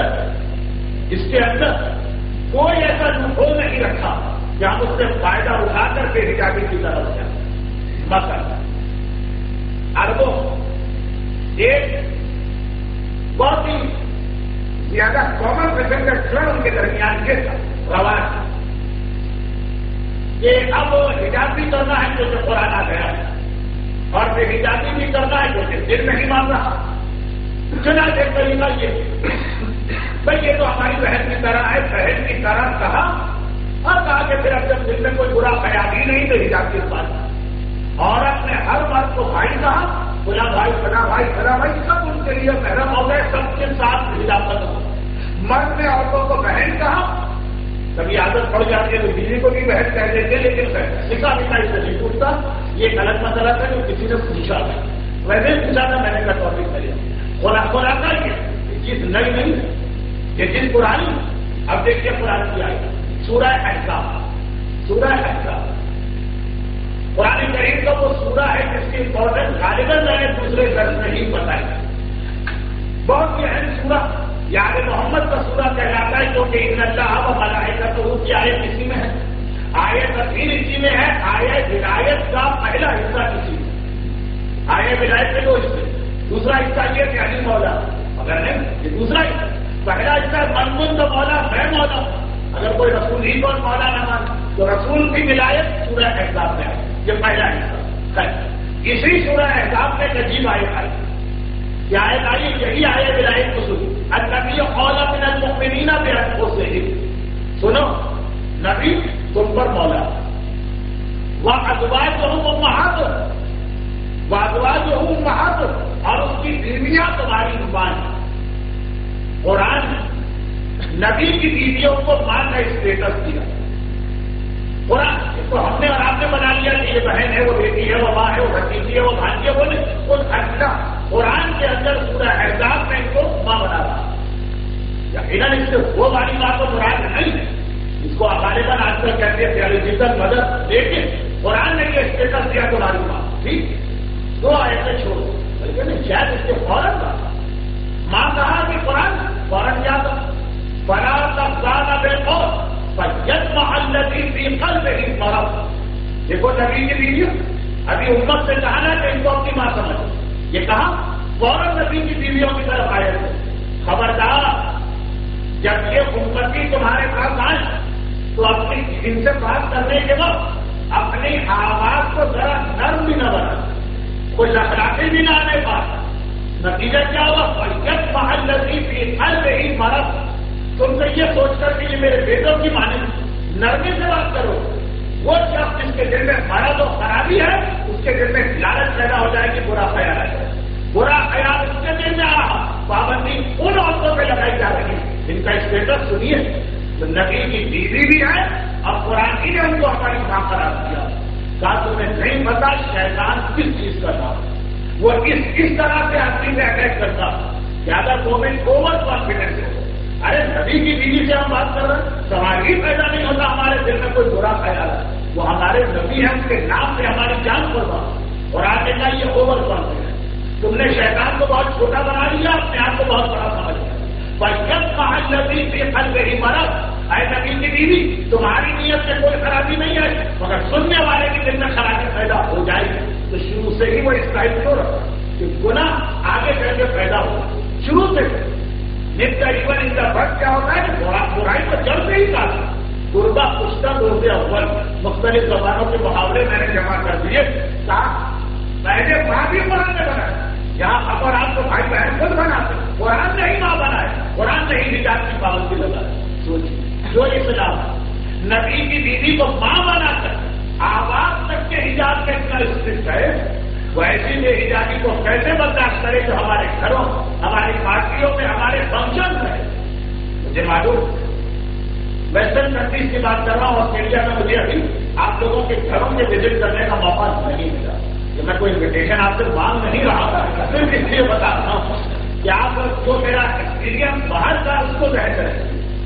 اس کے اندر کوئی ایسا لوپھول نہیں رکھا کہ ہم اس سے فائدہ اٹھا کر بے حجابی کی طرف جائیں۔ مثلا اربوں ایک بہت ہی زیادہ کامن قسم کا ٹرن ان کے درمیان یہ تھا رواج کہ اب حجابی کرنا ہے جو قرآن آ گیا ہے اور بے حجابی بھی کرنا ہے جو کہ دل نہیں مان رہا، چنانچہ ایک طریقہ یہ بھائی یہ تو ہماری بہن کی طرح ہے، بہن کی طرح کہا اور کہا کہ پھر اب جب دل میں کوئی برا خیال ہی نہیں تو حجاب کی بات، عورت نے ہر مرد کو بھائی کہا، بلا بھائی بڑا بھائی بڑا بھائی سب ان کے لیے محرم ہو گئے، سب کے ساتھ حجاب کرنا۔ مرد نے عورتوں کو بہن کہا، کبھی عادت پڑ جاتی ہے تو بیوی کو بھی بہن کہہ دیتے، لیکن سکھا اس سے نہیں پوچھتا، یہ ایک الگ مسئلہ تھا جو کسی نے پوچھا تھا، ویسے پوچھا تھا میں نے کہا ٹاپک کریا خلاصہ یہ چیز نئی نہیں ہے، یہ چیز پرانی۔ اب دیکھیے قرآن کی آئی سورہ احزاب، سورہ احزاب قرآن کریم کا وہ سورہ ہے جس کی امپورٹنس غالباً میں نے دوسرے درس میں ہی بتائی، بہت ہی اہم سورہ، یاد محمد کا سورہ کہلاتا ہے کیونکہ ان اللہ و ملائکتہ کی آیت اسی میں ہے، آیت تفسیر اسی میں ہے، آیت ولایت کا پہلا حصہ اسی میں، آیت ولایت کے دو حصے، دوسرا حصہ یہ کہ علی مولا، اگر نہیں یہ دوسرا حصہ، پہلا حصہ منگن تو مولا میں مولا، اگر کوئی رسول ہی کو مولا نہ مان تو رسول کی ولایت سورہ احزاب میں آئی، یہ پہلا حصہ۔ اسی سورہ احزاب میں ایک عجیب آیت آئی، یہ آیت آئی یہی آیت ولایت کو سنی، النبی قول من المؤمنین بانفسہم، سنو نبی تم پر مولا، وازواجہم امہاتہم، وازواجہم امہاتہم، اور اس کی بیویاں تمہاری ماں ہیں۔ قرآن نبی کی بیویوں کو ماں کا اسٹیٹس دیا، قرآن تو ہم نے اور آپ نے بنا لیا کہ یہ بہن ہے، وہ بیٹی ہے، وہ ماں ہے، وہ بھتیجی ہے، وہ بھانجی ہے، وہ نہیں، ان اللہ قرآن کے اندر سورہ احزاب میں ان کو ماں بنا رہا، یقیناً اس سے وہ والی ماں کو مراد نہیں ہے، اس کو غالباً آج کل کہتے ہیں بیولوجیکل مدر، لیکن قرآن نے یہ اسٹیٹس دیا تمہاری ماں، ٹھیک دو آیتیں چھوڑو، بلکہ نہیں شاید اس کے فوراً ماں کہا کہ قرآن فوراً کیا تھا، فلا تخضعن بالقول فیطمع الذی فی قلبہ مرض۔ دیکھو نبی کی بیوی ابھی امت سے کہنا کہ ان کو اپنی ماں سمجھ، یہ کہا فوراً نبی کی بیویوں کی طرف آئے تھے، خبردار جب یہ امتی تمہارے پاس آئے تو اپنی ان سے بات کرنے کے وقت اپنی آواز کو ذرا نرم بھی نہ بنا، کوئی لخلاقی بھی نہ آنے پاس، نتیجہ کیا ہوا، فیطمع الذی فی قلبہ مرض، تم سے یہ سوچ کر کہ یہ میرے بیٹوں کی مانے نرمی سے بات کرو، وہ شخص جس کے دل میں مرض ہو اس کے دل میں لالچ پیدا ہو جائے گی، برا خیال آ جائے، برا خیال اس کے دل میں آ رہا، پابندی ان عورتوں پہ لگائی جا رہی ہے جن کا اسٹیٹس سنیے تو نبی کی بیوی بھی ہے اور قرآن ہی نے ان کو ہماری ماں قرار دیا. کہا تمہیں نہیں پتا شیطان کس چیز کا تھا، وہ اس طرح سے آدمی میں اٹیک کرتا کہ اگر مومن اوور کانفیڈنس ہو. ارے نبی کی بیوی سے ہم بات کر رہے ہیں، سوال ہی پیدا نہیں ہوتا ہمارے دل میں کوئی برا خیال ہے. وہ ہمارے نبی ہیں، ان کے نام سے ہماری جان پڑوا اور آگے کا یہ اوور کانفیڈنس. تم نے شیطان کو بہت چھوٹا بنا لیا، اپنے آپ کو بہت بڑا سمجھ لیا. پر جب کہا نبی سے پھل گئی مرض، اے نبی کی بیوی تمہاری نیت سے کوئی خرابی نہیں ہے، مگر سننے والے کے دل میں خرابی پیدا ہو جائے گی. تو شروع سے ہی وہ اسٹائل کیوں رکھا کہ گناہ آگے چل کے پیدا ہو. شروع سے نتیجن ان کا فرق کیا ہوتا ہے کہ برائی کو جڑ سے ہی کاٹا. گربا پشتا دوسرے اول مختلف زبانوں کے محاورے میں نے جمع کر دیے. پہلے ماں بھی قرآن نے بنایا، یہاں خبر آپ کو بھائی بہن خود بناتے، قرآن نے ہی ماں بنائے، قرآن نے ہی حجاب کی پابندی لگائی. سوچیے جو اسلام نبی کی بیوی کو ماں بنا کر آواز تک کے حجاب کا اتنا اسٹرکٹ ہے، وہ ایسی بے حجابی کو کیسے برداشت کرے جو ہمارے گھروں، ہماری پارٹیوں میں، ہمارے فنکشن میں. مجھے معلوم ویسٹرن کنٹریز کی بات کر رہا ہوں، آسٹریلیا میں مجھے ابھی آپ لوگوں کے گھروں میں وزٹ کرنے کا موقع نہیں ملا کہ میں کوئی انویٹیشن آپ سے مانگ نہیں رہا تھا، صرف اس لیے بتا رہا ہوں کہ آپ جو میرا ایکسپیرئنس باہر کا اس کو بہتر ہے.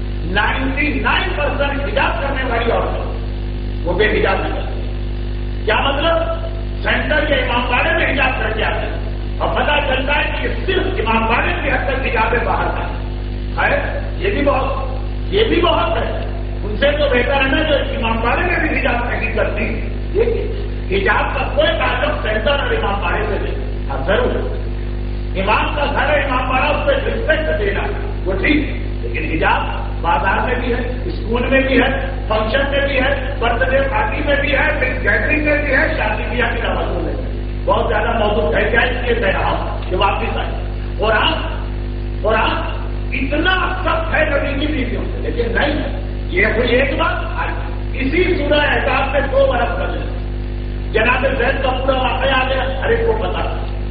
99% حجاب کرنے والی عورتیں وہ بے حجاب نہیں کرتی. کیا مطلب؟ سینٹر کے امام باڑے میں حجاب کر کے آتے ہیں اور پتا چلتا ہے کہ صرف امام باڑے کی حد تک حجابیں باہر آئیں. ہے یہ بھی بہت ہے. ان سے تو بہتر ہے نا جو امام باڑے میں بھی حجاب نہیں کرتی. حجاب کا کوئی تعلق سینٹر اور امام باڑے سے نہیں. اب ضرور امام کا گھر ہے، امام باڑا اس پہ رسپیکٹ دینا وہ ٹھیک، لیکن حجاب بازار میں بھی ہے، اسکول میں بھی ہے، فنکشن میں بھی ہے، برتھ ڈے پارٹی میں بھی ہے، گیدرنگ میں بھی ہے، شادی بیاہ کی دعوتوں میں بھی. بہت زیادہ موضوع ہے کیا اس لیے کہہ رہا ہوں کہ واپس آئے. اور آپ اتنا سخت ہے نبی کی بیویوں سے، لیکن نہیں یہ کوئی ایک بات اسی سورہ احزاب میں 2 برس کر لیں. جناب زید کا پورا واقعہ آ گیا، ہر ایک کو پتا.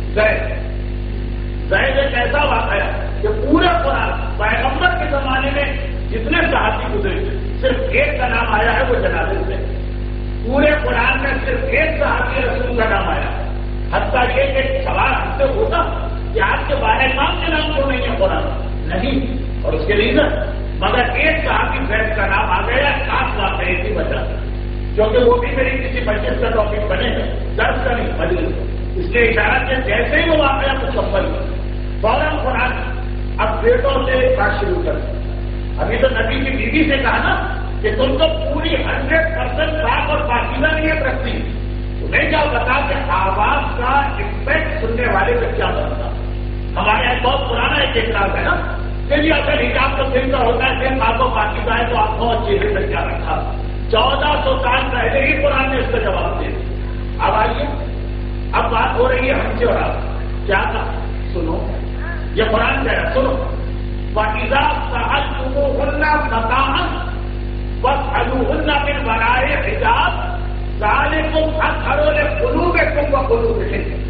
زید ایک ایسا واقعہ کہ پورے قرآن پیغمبر کے زمانے میں جتنے صحابی گزرے صرف ایک کا نام آیا ہے، وہ جناب زید. پورے قرآن میں صرف ایک صحابی رسول کا نام آیا. حتیٰ یہ ایک سوال ہم سے ہوتا کہ آپ کے بارے امام کے نام کیوں نہیں ہے قرآن نہیں، اور اس کے ریزن مگر ایک صحابی زید کا نام آ گیا. 7 واقعے کی وجہ سے، کیونکہ وہ بھی میری کسی مجلس کا ٹاپک بنے گا، درد کا نہیں مجلس. اس لیے اشارہ سے جیسے ہی وہ واقعہ مکمل فوراً قرآن اب بیٹوں سے بات شروع کر. ابھی تو نبی کی بیوی سے کہا نا کہ تم تو پوری 100% پاک اور پاکیزہ نیت رکھتی. تمہیں کیا بتا کہ آواز کا امپیکٹ سننے والے کا کیا بنتا. ہمارے یہاں بہت پرانا ایک اعتراض ہے نا کہ جی اگر حجاب تو دل کا ہوتا ہے، دل پاک و پاکیزہ ہے تو آپ کو چہرے سے کیا رکھا. 1400 سال پہلے ہی قرآن نے اس کا جواب دیا. اب آئیے، اب بات ہو رہی ہے ہم سے اور آپ کیا تھا. سنو یہ قرآن کہہ رہا، سنو. وَإِذَا سَأَلْتُمُوهُنَّ مَتَاعًا فَاسْأَلُوهُنَّ مِنْ وَرَاءِ حِجَابٍ ذَلِكُمْ أَطْهَرُ لِقُلُوبِكُمْ وَقُلُوبِهِمْ.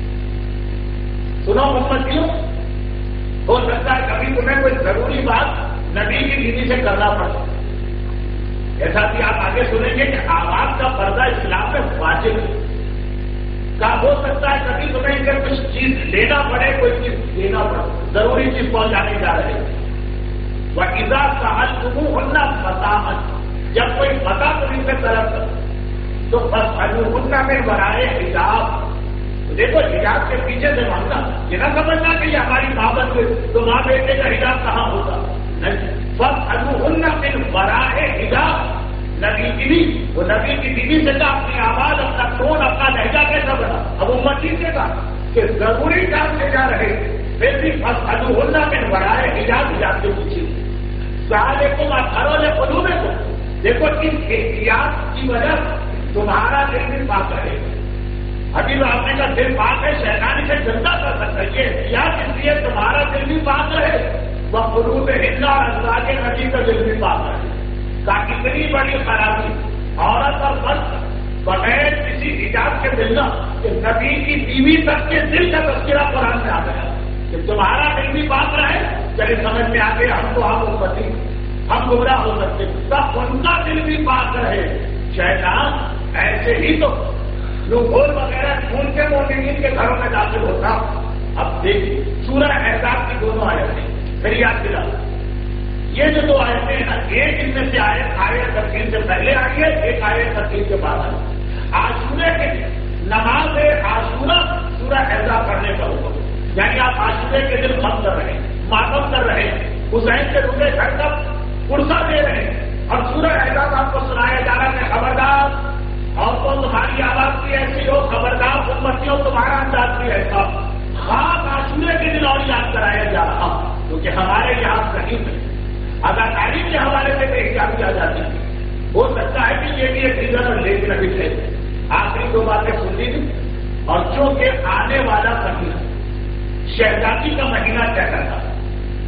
سنو امتیوں، ہو سکتا ہے کبھی تمہیں کوئی ضروری بات نبی کی بیوی سے کرنا پڑتا. ایسا بھی آپ آگے سنیں گے کہ آواز کا پردہ اسلام میں واجب ہے. کا ہو سکتا ہے کبھی تمہیں اگر کچھ چیز لینا پڑے، کوئی چیز دینا پڑے، ضروری چیز پہنچانے جا رہے ہیں. وَإِذَا سَأَلْتُمُوهُنَّ مَتَاعًا، جب کوئی پتا تمہیں سے طلب کر تو فَاسْأَلُوهُنَّ مِنْ وَرَاءِ حِجَابٍ. دیکھو حجاب کے پیچھے سے مانگنا، یہ نہ سمجھنا کہ یہ ہماری ماں بن گئی تو ماں بیٹے کا حجاب کہاں ہوگا. فَاسْأَلُوهُنَّ مِنْ وَرَاءِ حِجَابٍ. نبی کی بھی وہ نبی کی بیوی سے کہا اپنی آواز، اپنا ٹون، اپنا لہجہ کیسا بنا. اب امتی سے کہا کہ ضروری کام لے جا رہے پھر بھی فَاسْأَلُوهُنَّ مِنْ وَرَاءِ حِجَابٍ. حجاب کے پیچھے ذَلِكُمْ أَطْهَرُ لِقُلُوبِكُمْ. دیکھو اس احتیاط کی وجہ تمہارا دل بھی پاک رہے گا. ابھی تو آپ نے کہا دل پاک ہے، شیطان اسے گندا کر سکتا ہے. یہ احتیاط اس لیے تمہارا دل بھی پاک رہے، وَقُلُوبِهِنَّ اور ازواج نبی کا دل بھی پاک رہے. کا اتنی بڑی خرابی عورت اور مرد بغیر کسی حجاب کے ملنا کہ نبی کی بیوی تک کے دل کا تذکرہ قرآن میں آ گیا کہ تمہارا دل بھی پاک رہے. چلے سمجھ میں آ گئے ہم تو آپ امتی ہم گمراہ ہو سکتے تب ان کا دل بھی پاک رہے. شیطان ایسے ہی تو لوگول وغیرہ خون کے مومنین کے گھروں میں داخل ہوتا. اب دیکھیے سورہ احزاب کی دونوں آیتیں پھر یاد دلا. یہ جو دو آیتیں ہیں نا ایک ان میں سے آیت 13 سے پہلے آئی ہے ایک آیت 13 کے بعد آئی. عاشورے کے نماز عاشورہ سورہ احزاب پڑھنے کا حکم یعنی آپ عاشورے کے دن غم کر رہے ہیں ماتم کر رہے ہیں حسین کے روزے گھر کا پرسہ دے رہے ہیں اور سورہ احزاب آپ کو سنایا جا رہا ہے خبردار اور تو تمہاری آواز بھی ایسی ہو خبردار امتیوں تمہارا انداز بھی ایسا. خاص عاشورے کے دن اور یاد کرایا جا رہا کیونکہ ہمارے یہاں کہیں نہیں اداکاری کے حوالے سے احتیاط کیا جاتی ہے. ہو سکتا ہے کہ یہ بھی ایک ریزن اور لیکن ابھی سے آخری دو باتیں سن لی تھی. اور چونکہ آنے والا مہینہ شہزادی کا مہینہ کیا کرتا ہے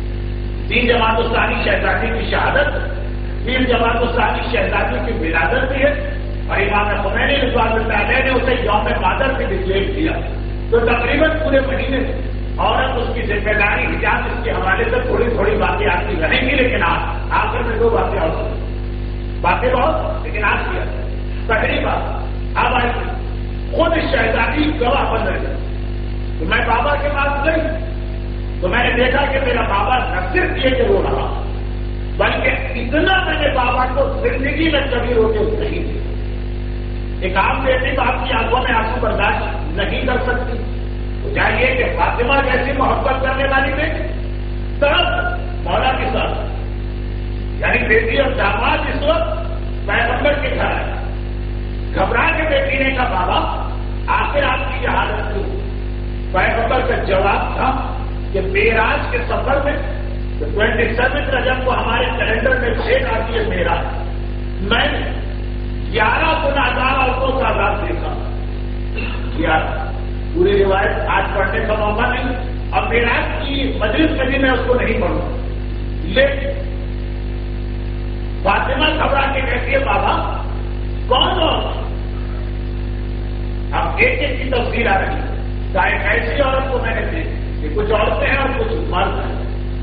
3 جماعت الثانی شہزادی کی شہادت 3 جماعت الثانی شہزادی کی ولادت بھی ہے اور امام خمینی رضوان اللہ علیہ نے اسے یوم قدر بھی ڈکلیئر کیا. تو تقریباً پورے مہینے عورت اس کی ذمہ داری حجاب اس کے حوالے سے تھوڑی تھوڑی باتیں آتی رہیں گی لیکن آخر میں 2 باتیں اور باتیں بہت لیکن آج کیا پہلی بات اب آئی خود شہزادی گواہ بن رہی. تو میں بابا کے پاس گئی تو میں نے دیکھا کہ میرا بابا نہ صرف یہ کہ رو رہا بلکہ اتنا میں نے بابا کو زندگی میں کبھی روکے نہیں دی. ایک عام بیٹی باپ کی آنکھوں میں آنسو برداشت نہیں کر سکتی تو چاہیے کہ فاطمہ جیسی محبت کرنے والی بیٹی طرف مولا کے ساتھ یعنی بیٹی اور داماد اس وقت پیغمبر کے گھر آئے. گھبرا کے بیٹی نے کہا بابا آخر آپ کی یہ حالت کیوں. پیغمبر کا جواب تھا کہ معراج کے سفر میں 27 رجب کو ہمارے کیلنڈر میں ڈیٹ آتی ہے معراج. میں نے 11 گناہگار عورتوں کا عذاب دیکھا. 11 پوری روایت آج پڑھنے کا موقع نہیں اب معراج کی مجلس میں بھی میں اس کو نہیں پڑھوں لیکن فاطمہ گھبرا کے کہتی ہے بابا کون ہو. اب ایک ایک کی تفصیل آ رہی ہے. ایک ایسی عورت کو میں نے دیکھی کہ کچھ عورتیں ہیں اور کچھ مرد ہیں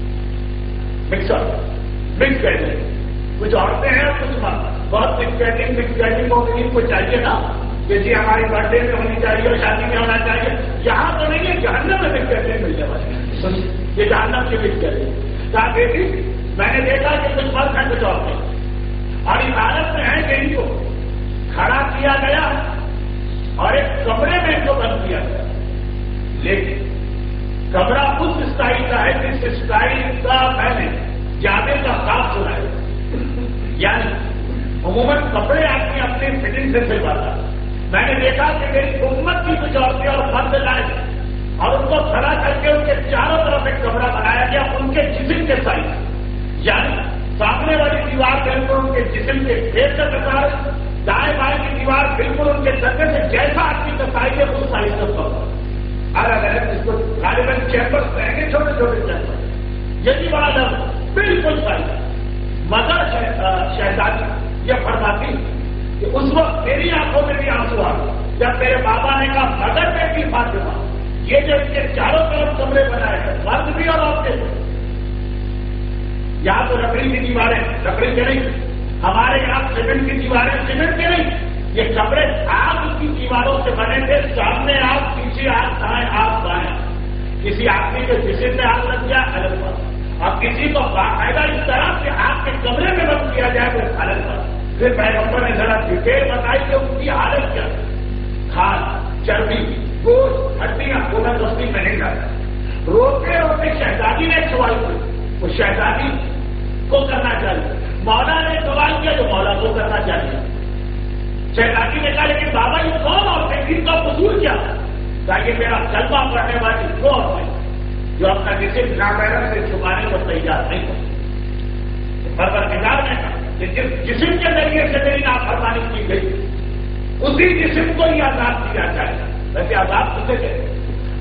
مکس کہتے ہیں. کچھ عورتیں ہیں اور کچھ مرد بہت مکس کہٹنگ کو چاہیے نا کہ جی ہماری برتھ ڈے میں ہونی چاہیے اور شادی میں ہونا چاہیے. یہاں تو نہیں ہے جہنم میں مکس کہٹنگ مل جائے یہ جہنم کی مکس کہٹنگ کہا دیکھی میں نے دیکھا کہ کچھ مرد ہیں کچھ عورتیں اور اس حالت میں ہے کہ ان کو کھڑا کیا گیا اور ایک کمرے میں ان کو بند کیا گیا. لیکن کمرہ اس اسٹائل کا ہے جس اسٹائل کا میں نے جانے کا خواب سنا ہے. یعنی عموماً کپڑے آدمی اپنی فٹنگ سے سلواتا. میں نے دیکھا کہ میری امت کی کچھ عورتیں اور مرد لائے اور ان کو کھڑا کر کے ان کے چاروں طرف ایک کمرہ بنایا گیا ان کے جسم کے سائز یعنی سامنے والی دیوار بالکل ان کے جسم کے پھیر کا کسار دائیں بائیں کی دیوار بالکل ان کے سکے سے جیسا آدمی کا سائز ہے اس سائز کا کمرہ الگ الگ جس کو غالباً چیمبرس رہیں گے چھوٹے چھوٹے چیمبر یہ بھی بڑا لفظ بالکل سائز. مگر شہزادی یہ فرماتی کہ اس وقت میری آنکھوں میں بھی آنسو آ گئے جب میرے بابا نے کہا مگر بیٹی فاطمہ یہ جو ان کے چاروں طرف کمرے بنائے ہیں مرد بھی اور عورتیں بھی. یہاں تو لکڑی کی دیواریں لکڑی کے نہیں ہمارے یہاں سیمنٹ کی دیواریں سیمنٹ کے نہیں یہ کمرے آگ کی دیواروں سے بنے تھے. سامنے آگ پیچھے آگ دائیں آگ بائیں. کسی آدمی کے جسم میں آگ لگ جائے الگ بات اور کسی کو باقاعدہ اس طرح سے آگ کے کمرے میں بند کیا جائے تو الگ بات. پھر پیغمبر نے ذرا ڈیٹیل بتائی کہ ان کی حالت کیا کھال چربی گوشت ہڈیاں زبردستی میں نہیں ڈالتا. روتے روتے شہزادی نے ایک سوال کیا وہ شہزادی کو کرنا چاہیے. مولا نے سوال کیا جو مولا کو کرنا چاہیے. شہزادی نے کہا لیکن بابا یہ کون عورتیں ان کا قصور کیا تاکہ میرا کلمہ پڑھنے والی وہ عورتیں جو اپنا جسم نامحرم سے چھپانے کو تیار نہیں ہوتی. پروردگار نے کہا کہ جس جسم کے ذریعے سے میری نافرمانی کی گئی اسی جسم کو ہی آزاد کیا جائے. ویسے آزاد کسے کہتے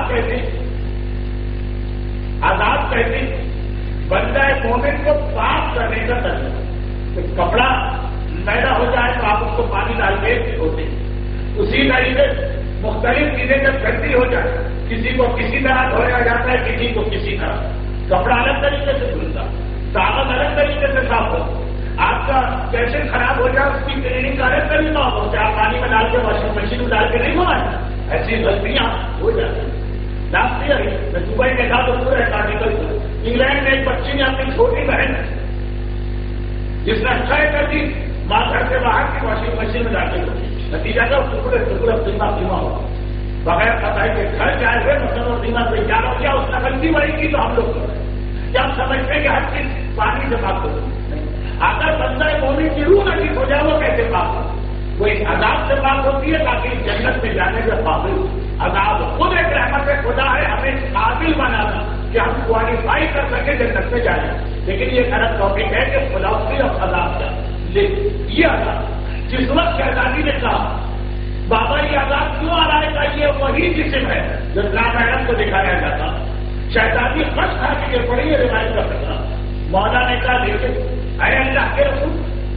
آزاد کہتے بندہ مومن کو پاک کرنے کا طریقہ. کپڑا میلا ہو جائے تو آپ اس کو پانی ڈال کے دھوتے اسی طریقے مختلف چیزیں جب گندی ہو جائے، کسی کو کسی طرح دھویا جاتا ہے، کسی کو کسی طرح، کپڑا الگ طریقے سے دھلتا، کاغذ الگ طریقے سے صاف ہو، آپ کا کیسے خراب ہو جائے اس کی کلیننگ کا الگ طریقہ ہوتا ہے، آپ پانی میں ڈال کے واشنگ مشین میں ڈال کے نہیں دھوائیں، ایسی غلطیاں ہو جاتی ہیں۔ لاسٹ ایئر میں دبئی میں تھا تو پورا آرٹیکل انگلینڈ میں ایک بچی نے اپنی چھوٹی بہن جس نے اچھا کر دی، ماں گھر سے باہر کی واشنگ مشین میں ڈال کے نتیجہ کا ٹکڑے سیما ہوا بغیر پتہ کہ گھر جائے ہوئے مسلم اور سیما تیار ہو گیا، اس نے غلطی بڑی کی تو ہم لوگ جب سمجھتے ہیں کہ ہر چیز پانی سے پاک ہوتی ہے، اگر بندہ مومن کی روح نصیب ہو جائے وہ کیسے پاک ہو؟ وہ ایک عذاب سے پاک ہوتی ہے تاکہ جنت میں جانے سے قابل عذاب خود ایک رحمت خدا ہے ہمیں قابل بنانا کہ ہم کوالیفائی کر سکیں جنت میں جائیں، لیکن یہ غلط ٹاپک ہے کہ فلاسفی اور عذاب کیا یہ عذاب جس وقت شہزادی نے کہا بابا یہ عذاب کیوں آ رہا ہے، یہ وہی جسم ہے جو نامحرم کو دکھایا جاتا، شہزادی خش کھا کے پڑی ہے روایت کا سکتا، مولا نے کہا لیکن اے اللہ کے رسول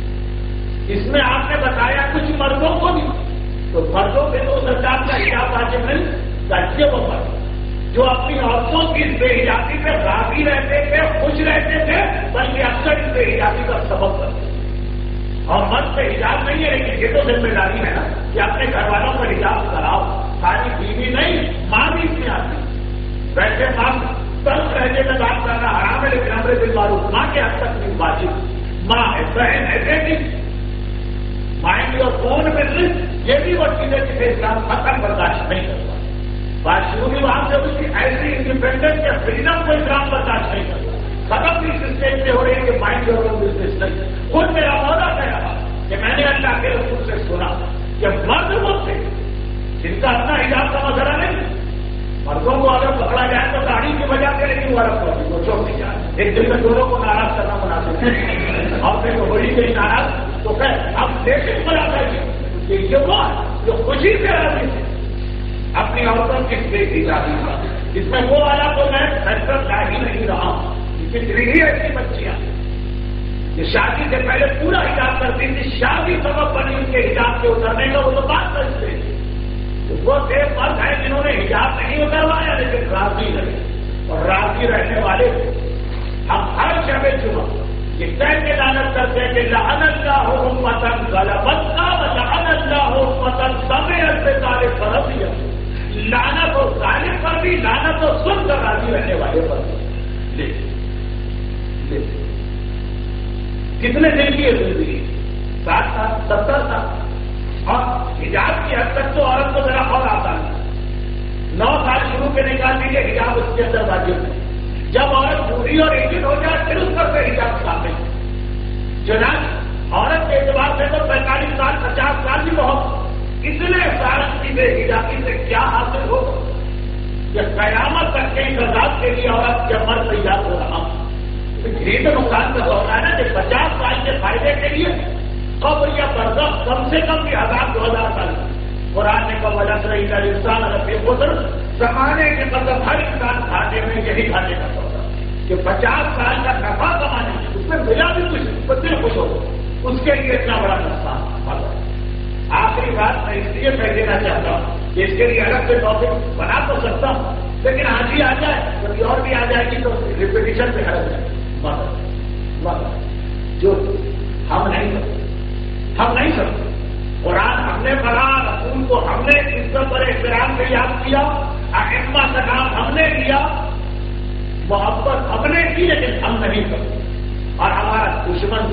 اس میں آپ نے بتایا کچھ مردوں کو بھی، تو مردوں پہ تو سرکار کا حجاب واجب نہیں، تاکہ وہ مرد جو اپنی عورتوں کی بے حجابی پہ راضی رہتے تھے، خوش رہتے تھے، بلکہ اکثر اس بے حجابی کا سبب کرتے اور مرد پہ حجاب نہیں ہے، لیکن یہ تو ذمہ داری ہے نا کہ اپنے گھر والوں کا حجاب کراؤ، ساری بیوی نہیں ماں بھی اس میں آتی، ویسے ماں تلخ رہنے میں بات کرنا حرام ہے، لیکن امر بالمعروف ماں کے حد تک نہیں واجب، ماں ہے بہن ہے بیٹی، مائنڈ اور فون میں یہ بھی وہ چیزیں جسے اسلام ختم برداشت نہیں کرتا، بات شروع بھی وہاں سے ہوئی ایسی انڈیپینڈنس یا فریڈم کو اسلام برداشت نہیں کرتا، ختم بھی اس اسٹیج پہ ہو رہی ہے کہ مائنڈ اور بزنس نہیں، خود میرا مودا کہا کہ میں نے اللہ کے رسول سے سنا کہ مرد وہ تھے جن کا اپنا حجاب کا مسئلہ نہیں، مردوں کو اگر پکڑا جائے تو داڑھی کی وجہ سے نہیں ہوا رکھا وہ چوک نہیں جائے، ایک دن میں دونوں کو ناراض کرنا مناسب ہے اور پھر ہو ہی گئی ناراض تو پھر اب دیکھیں بنا کہ یہ وہ جو خوشی سے راضی تھے اپنی عورتوں کی بے حجابی کا، اس میں وہ والا تو میں فیصلہ لا ہی نہیں رہا ہوں، کتنی ہی ایسی بچیاں یہ شادی سے پہلے پورا حجاب کرتی تھی، شادی سبب بنی ان کے حجاب کے اترنے کا، وہ تو بات کرتے تھے، وہ تھے مرد ہیں جنہوں نے حجاب نہیں اتروایا لیکن راضی رہے، اور راضی رہنے والے ہم ہر شب جمعہ یہ کہہ کے لعنت کرتے ہیں کہ لعن اللہ امۃ غلبتنا ولعن اللہ امۃ سمعت بذلک فرضیہ، لعنت اور ظالم پر بھی، لعنت اور سن کر راضی رہنے والے پر بھی۔ کتنے دن کی ہے زندگی؟ 60 سال 70 سال، اور حجاب کی حد تک تو عورت کو میرا اور آتا نہیں، 9 سال شروع کے نکال دیجیے حجاب اس کے اندر واجب ہے، جب عورت بوڑھی اور ایجڈ ہو جائے پھر اس پر سے حجاب شامل، چنانچہ عورت کے اعتبار سے تو 45 سال 50 سال بھی بہت، اتنے سال کی بے حجابی سے کیا حاصل ہوگا کہ قیامت تک کے ذات کے لیے عورت جب مرد حجاب ہو رہا یہ تو نقصان کا ہوتا ہے نا کہ 50 سال کے فائدے کے لیے قبر یا برزخ کم سے کم بھی 1000-2000 سال، قرآن نے کہا وجہ رہی کا انسان اگر بے قدر زمانے کے مطلب ہر انسان کھانے میں یہی کھانے کا ہوتا کہ 50 سال کا نفع کمانے میں اس میں ملا بھی کچھ بچے خوش ہو اس کے لیے اتنا بڑا نقصان۔ آخری بات میں اس لیے کہہ دینا چاہتا ہوں کہ اس کے لیے الگ سے ٹاپک بنا تو سکتا ہوں، لیکن آج ہی آ جائے کبھی اور بھی آ جائے گی تو ریپیٹیشن سے ہر جائے جو ہم نہیں سکتے، قرآن ہم نے پڑھا، رسول کو ہم نے عزت اور احترام سے یاد کیا، ائمہ کا نام ہم نے لیا، محبت ہم نے کی، لیکن ہم نہیں کرتے اور ہمارا دشمن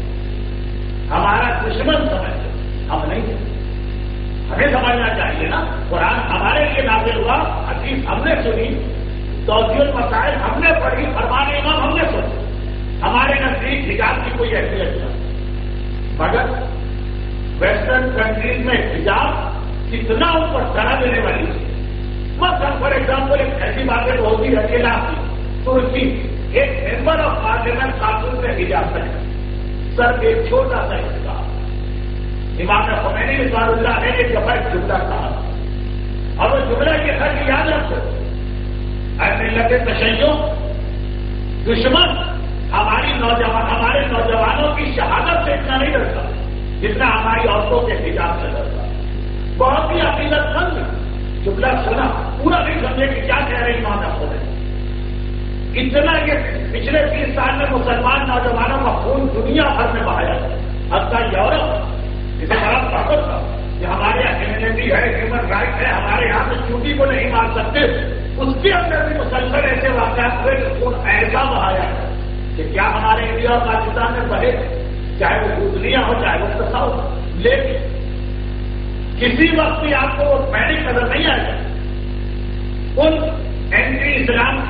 سمجھتے ہم نہیں کرتے، ہمیں سمجھنا چاہیے نا، قرآن ہمارے لیے نازل ہوا، حدیث ہم نے سنی، توجیہ المسائل ہم نے پڑھی، فرمان امام ہم نے سنی، ہمارے نزدیک حجاب کی کوئی حیثیت نہیں، مگر ویسٹرن کنٹریز میں حجاب کتنا اوپر چڑھا دینے والی ہے، مثلا فار ایگزامپل ایک ایسی باتیں ہوتی ہے کہ ترکی ایک ممبر آف پارلیمنٹ قانون میں حجاب پہنا، سر ایک چھوٹا سا حصہ، امام خمینی رضوان اللہ نے ایک دفعہ ایک جملہ کہا اور وہ جملہ کے خرچ یاد رکھو، اے ملت تشیع دشمن ہمارے نوجوانوں کی شہادت سے اتنا نہیں ڈرتا جتنا ہماری عورتوں کے حجاب سے ڈرتا، بہت ہی عقیدت مند جملہ سنا پورا نہیں سمجھے کہ کیا کہہ رہے ایمان افضل ہے. اتنا یہ پچھلے 30 سال میں مسلمان نوجوانوں کا خون دنیا بھر میں بہایا ہے. حتیٰ یورپ اسے بڑا طاقت تھا کہ ہمارے یہاں ہیومینٹی ہے, ہیومن رائٹ ہے, ہمارے یہاں سے چوٹی کو نہیں مار سکتے. اس کے اندر بھی مسلسل ایسے واقعات ہوئے کہ خون ایسا بہایا ہے کہ کیا ہمارے انڈیا اور پاکستان میں بہے, چاہے وہ دنیا ہو چاہے وہ قصہ ہو. لیکن کسی وقت بھی آپ کو وہ پینک نظر نہیں آئے گا. ان اینٹی اسلام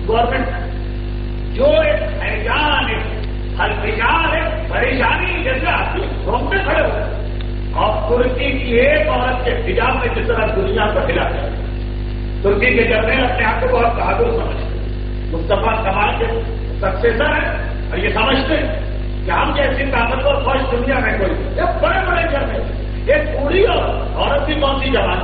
گورنمنٹ جو ایک حیران ہے, ہلچال ہے, پریشانی جیسے آپ روم پہ کھڑے ہو, اور ترکی کی ایک عورت کے حجاب میں جس طرح دنیا کو ہلا ہے. ترکی کے جنرل اپنے آپ کو بہت بہادر سمجھتے, مصطفیٰ کمال کے سکسیسر ہیں, اور یہ سمجھتے کہ ہم جیسی طاقتور فوج دنیا میں کوئی. یہ بڑے بڑے جنرل, ایک بوڑھی عورت بھی کون سی جوان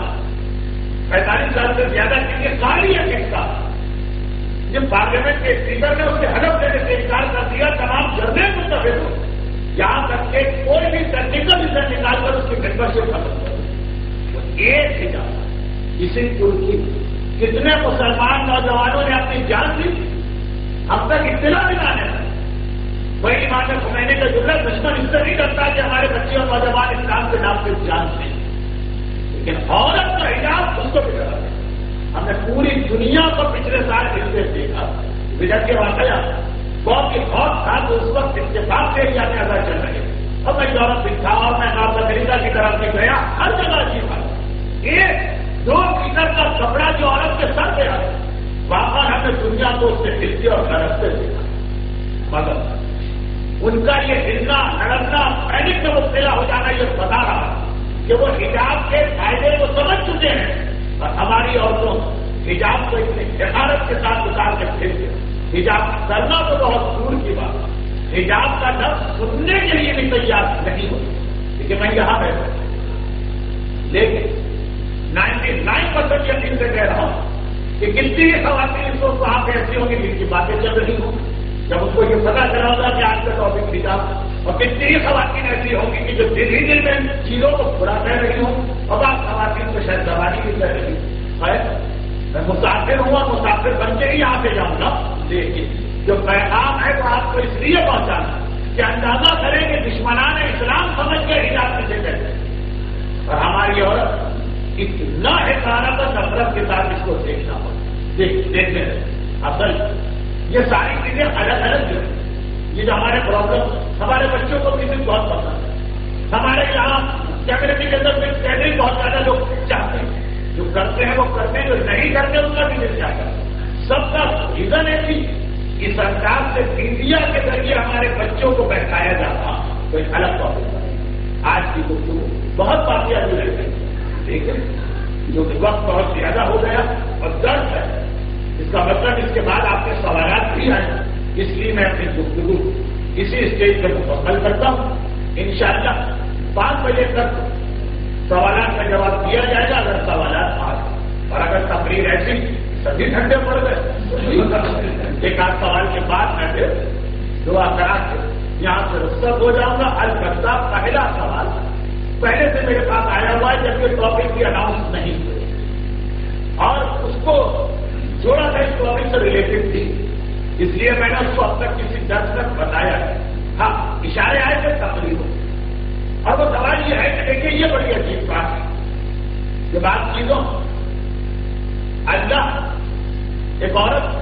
45 سال سے زیادہ کی یہ ساری ہے کس کا. جب پارلیمنٹ کے اسپیکر نے اس کے ہدف دینے سے انکار کر دیا, تمام جرنیل متفق ہو, یہاں تک کہ کوئی بھی ٹیکنیکل ریزن نکال کر اس کی ممبرشپ ختم کر. ایک حجاب اسی ترکی کتنے مسلمان نوجوانوں نے اپنی جان دی, ہم تک اطلاع بھی نہ ہے. وہی امام خمینی کا جملہ دشمن اس سے نہیں کرتا کہ ہمارے بچے اور نوجوان اسلام کے نام پہ جان دیں, لیکن عورت کا حجاب اس کو بھی کرا. ہم نے پوری دنیا کو پچھلے سال سے دیکھا. بجٹ کے واقعہ بہت ہی بہت تھا تو اس وقت اتفاق سے جانے ادا چل رہے. اب میں یورپ بھی تھا اور میں نارتھ امریکہ کی طرف سے گیا, ہر جگہ جی تھا. 1-2 میٹر کا کپڑا جو عورت کے سر پہ آئے, واقعہ ہم نے دنیا کو اس سے ہلتے اور لڑکتے دیکھا. مگر ان کا یہ ہلنا لڑکنا پینک میں مبتلا ہو جانا یہ بتا رہا کہ وہ حجاب کے فائدے کو سمجھ چکے ہیں, اور ہماری عورتوں حجاب کو اتنی جسارت کے ساتھ اتار کے پھرتے. حجاب کرنا تو بہت دور کی بات, حجاب کا لفظ سننے کے لیے بھی تیار نہیں ہو. لیکن میں یہاں بیٹھا, لیکن 99% یقین سے کہہ رہا ہوں کہ کتنی خواتین اس وقت وہاں پہ ایسی ہوں گی جن کی باتیں چل رہی ہوں جب اس کو یہ پتا چلا ہوگا کہ آج کا ٹاپک حجاب, اور کتنی خواتین ایسی ہوں گی کہ جو دل ہی دل میں چیزوں کو برا کہہ رہی ہوں, اور آپ خواتین کو شاید زبانی بھی کہہ رہی ہوں. میں مسافر ہوں اور مسافر بن کے ہی یہاں پہ جاؤں گا, لیکن جو پیغام ہے وہ آپ کو اس لیے پہنچانا کہ اندازہ کریں کہ دشمنان اسلام سمجھ کے حجاب کسے کہتے ہیں, اور ہماری عورت اتنا حقارت اور نفرت کے ساتھ اس کو دیکھنا ہوگا. دیکھنے اصل یہ ساری چیزیں الگ الگ جو ہیں, یہ جو ہمارے پرابلم ہمارے بچوں کو کسی بہت پسند ہے. ہمارے یہاں کمیونٹی کے اندر پہلے بہت زیادہ لوگ چاہتے ہیں, جو کرتے ہیں وہ کرتے ہیں, جو نہیں کرتے ان کا بھی دل چاہتا ہے. سب کا ریزن ہے کہ سرکار سے میڈیا کے ذریعے ہمارے بچوں کو بہتایا جاتا تو ایک الگ ٹاپک ہے. آج کی گفتگو بہت واقعہ جو رہتے ہیں, لیکن جو کہ وقت بہت زیادہ ہو گیا اور درد ہے, اس کا مطلب اس کے بعد آپ کے سوالات بھی آئے, اس لیے میں اپنی گفتگو اسی اسٹیج پر مکمل کرتا ہوں. انشاءاللہ 5 بجے تک سوالات کا جواب دیا جائے گا اگر سوالات آ گئے, اور اگر تقریر ایسی سبھی گھنٹے پڑ گئے, ایک آدھ سوال کے بعد میں پھر دعا کرا کے یہاں سے رخصت ہو جاؤں گا. البتہ پہلا سوال پہلے سے میرے پاس آیا ہوا ہے جب یہ ٹاپک کی اناؤنس نہیں ہوئی, اور اس کو جوڑا تھا اس ٹاپک سے ریلیٹڈ تھی, اس لیے میں نے اس کو اب تک کسی درد تک بتایا ہے. ہاں اشارے آئے تھے تقریر ہو, اور وہ سوال یہ ہے کہ دیکھیے یہ بڑی عجیب بات ہے, یہ بات چیزوں اللہ ایک عورت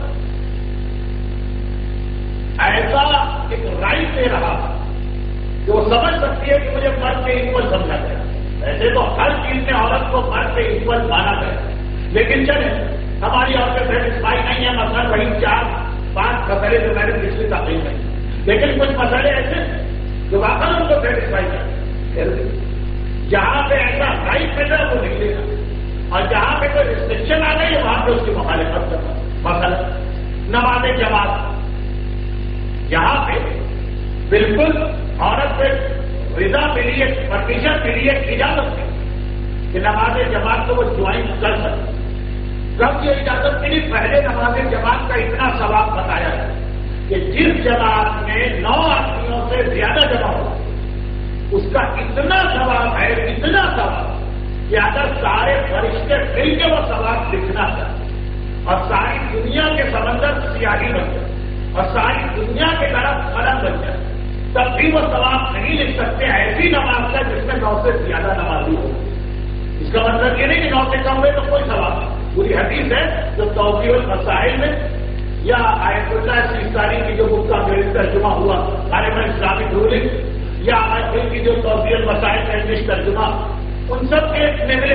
ایسا ایک رائٹ دے رہا کہ وہ سمجھ سکتی ہے کہ مجھے مرد کے ایکول سمجھا گیا. ایسے تو ہر چیز میں عورت کو مرد کے ایکول مانا گیا, لیکن چلے ہماری عورتیں سیٹسفائی نہیں ہے. مثلا وہی 4-5 مسئلے جو میں نے پچھلی تقریر میں, لیکن کچھ مسئلے ایسے جو واقعی ان کو سیٹسفائی کرتے. جہاں پہ ایسا رائٹ مل رہا ہے وہ نہیں لے گا, اور جہاں پہ کوئی ریسٹرکشن آ گئی ہے وہاں پہ اس کی مخالفت کرنا. مثلا نماز جماعت, یہاں پہ بالکل عورت پہ رضا ملی ہے, پرمیشن ملی ہے, اجازت ہے کہ نماز جماعت کو وہ جوائن کر سکتے. کب یہ اجازت ملی؟ پہلے نماز جماعت کا اتنا ثواب بتایا ہے کہ جس جماعت میں 9 آدمیوں سے زیادہ جمع ہو اس کا اتنا ثواب ہے, اتنا ثواب کہ اگر سارے فرشتے مل کے وہ ثواب لکھنا چاہتے اور ساری دنیا کے سمندر سیاہی بن جائے اور ساری دنیا کے طرف قلم بن جائے تب بھی وہ ثواب نہیں لکھ سکتے. ایسی نماز ہے جس میں 9 سے زیادہ نمازی ہو. اس کا مطلب یہ نہیں کہ 9 سے کم ہوئے تو کوئی ثواب نہیں. پوری حدیث ہے جو توضیح المسائل میں یا آیت اللہ سیستانی کی جو بک کا انگریزی ترجمہ ہوا غالباً اسلامک رولنگ یا آیت اللہ کی جو توضیح المسائل کا انگلش ترجمہ ان سب کے میں ملے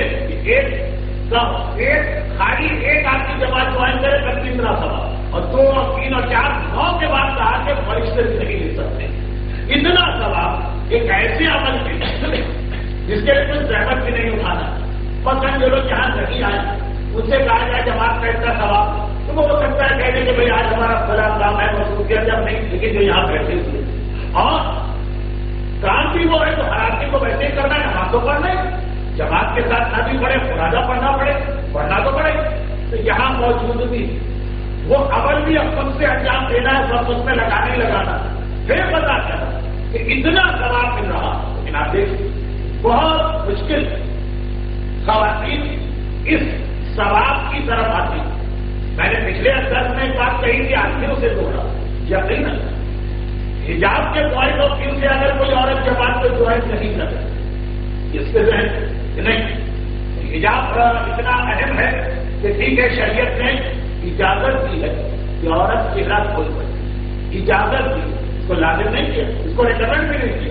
ایک خالی ایک آدمی جماعت جوائن کرے تب کتنا ثواب اور 2 اور 3 اور 4 9 کے بعد کہا کہ فرشتے بھی نہیں لکھ سکتے. اتنا ثواب ایک ایسے عمل کے جس کے لیے کوئی زحمت بھی نہیں اٹھانا. مثلاً جو لوگ یہاں نہیں آئے ان سے کہا جائے جماعت کا اتنا ثواب تو وہ ہو سکتا ہے کہنے کہ بھائی آج ہمارا بڑا کام ہے مصروفیت جب نہیں لیکن جو یہاں بیٹھے ہوئے اور کام بھی وہ ہے تو ہر آدمی کو ویسے ہی کرنا ہے. نماز تو پڑھنا ہے جماعت کے ساتھ نہ بھی پڑھے خدا پڑھنا پڑے پڑھنا تو پڑے. تو یہاں موجود بھی وہ عمل بھی اب سب سے انجام دینا ہے سب اس میں لگانے لگانا پھر پتا چلا کہ اتنا ثواب مل رہا. لیکن آپ دیکھیں بہت مشکل خواتین اس ثواب کی طرف آتی. میں نے پچھلے درس میں ایک بات کہی تھی آدمیوں سے دوڑا یقینا حجاب کے پوائنٹ آف ویو سے اگر کوئی عورت جماعت کو جوائن نہیں کرے اس کے ذہن نہیں حجاب اتنا اہم ہے کہ ٹھیک ہے شریعت نے اجازت دی ہے کہ عورت چہرہ کھول پائے. اجازت دی اس کو لازم نہیں کیا اس کو ریکمینڈ بھی نہیں کیا.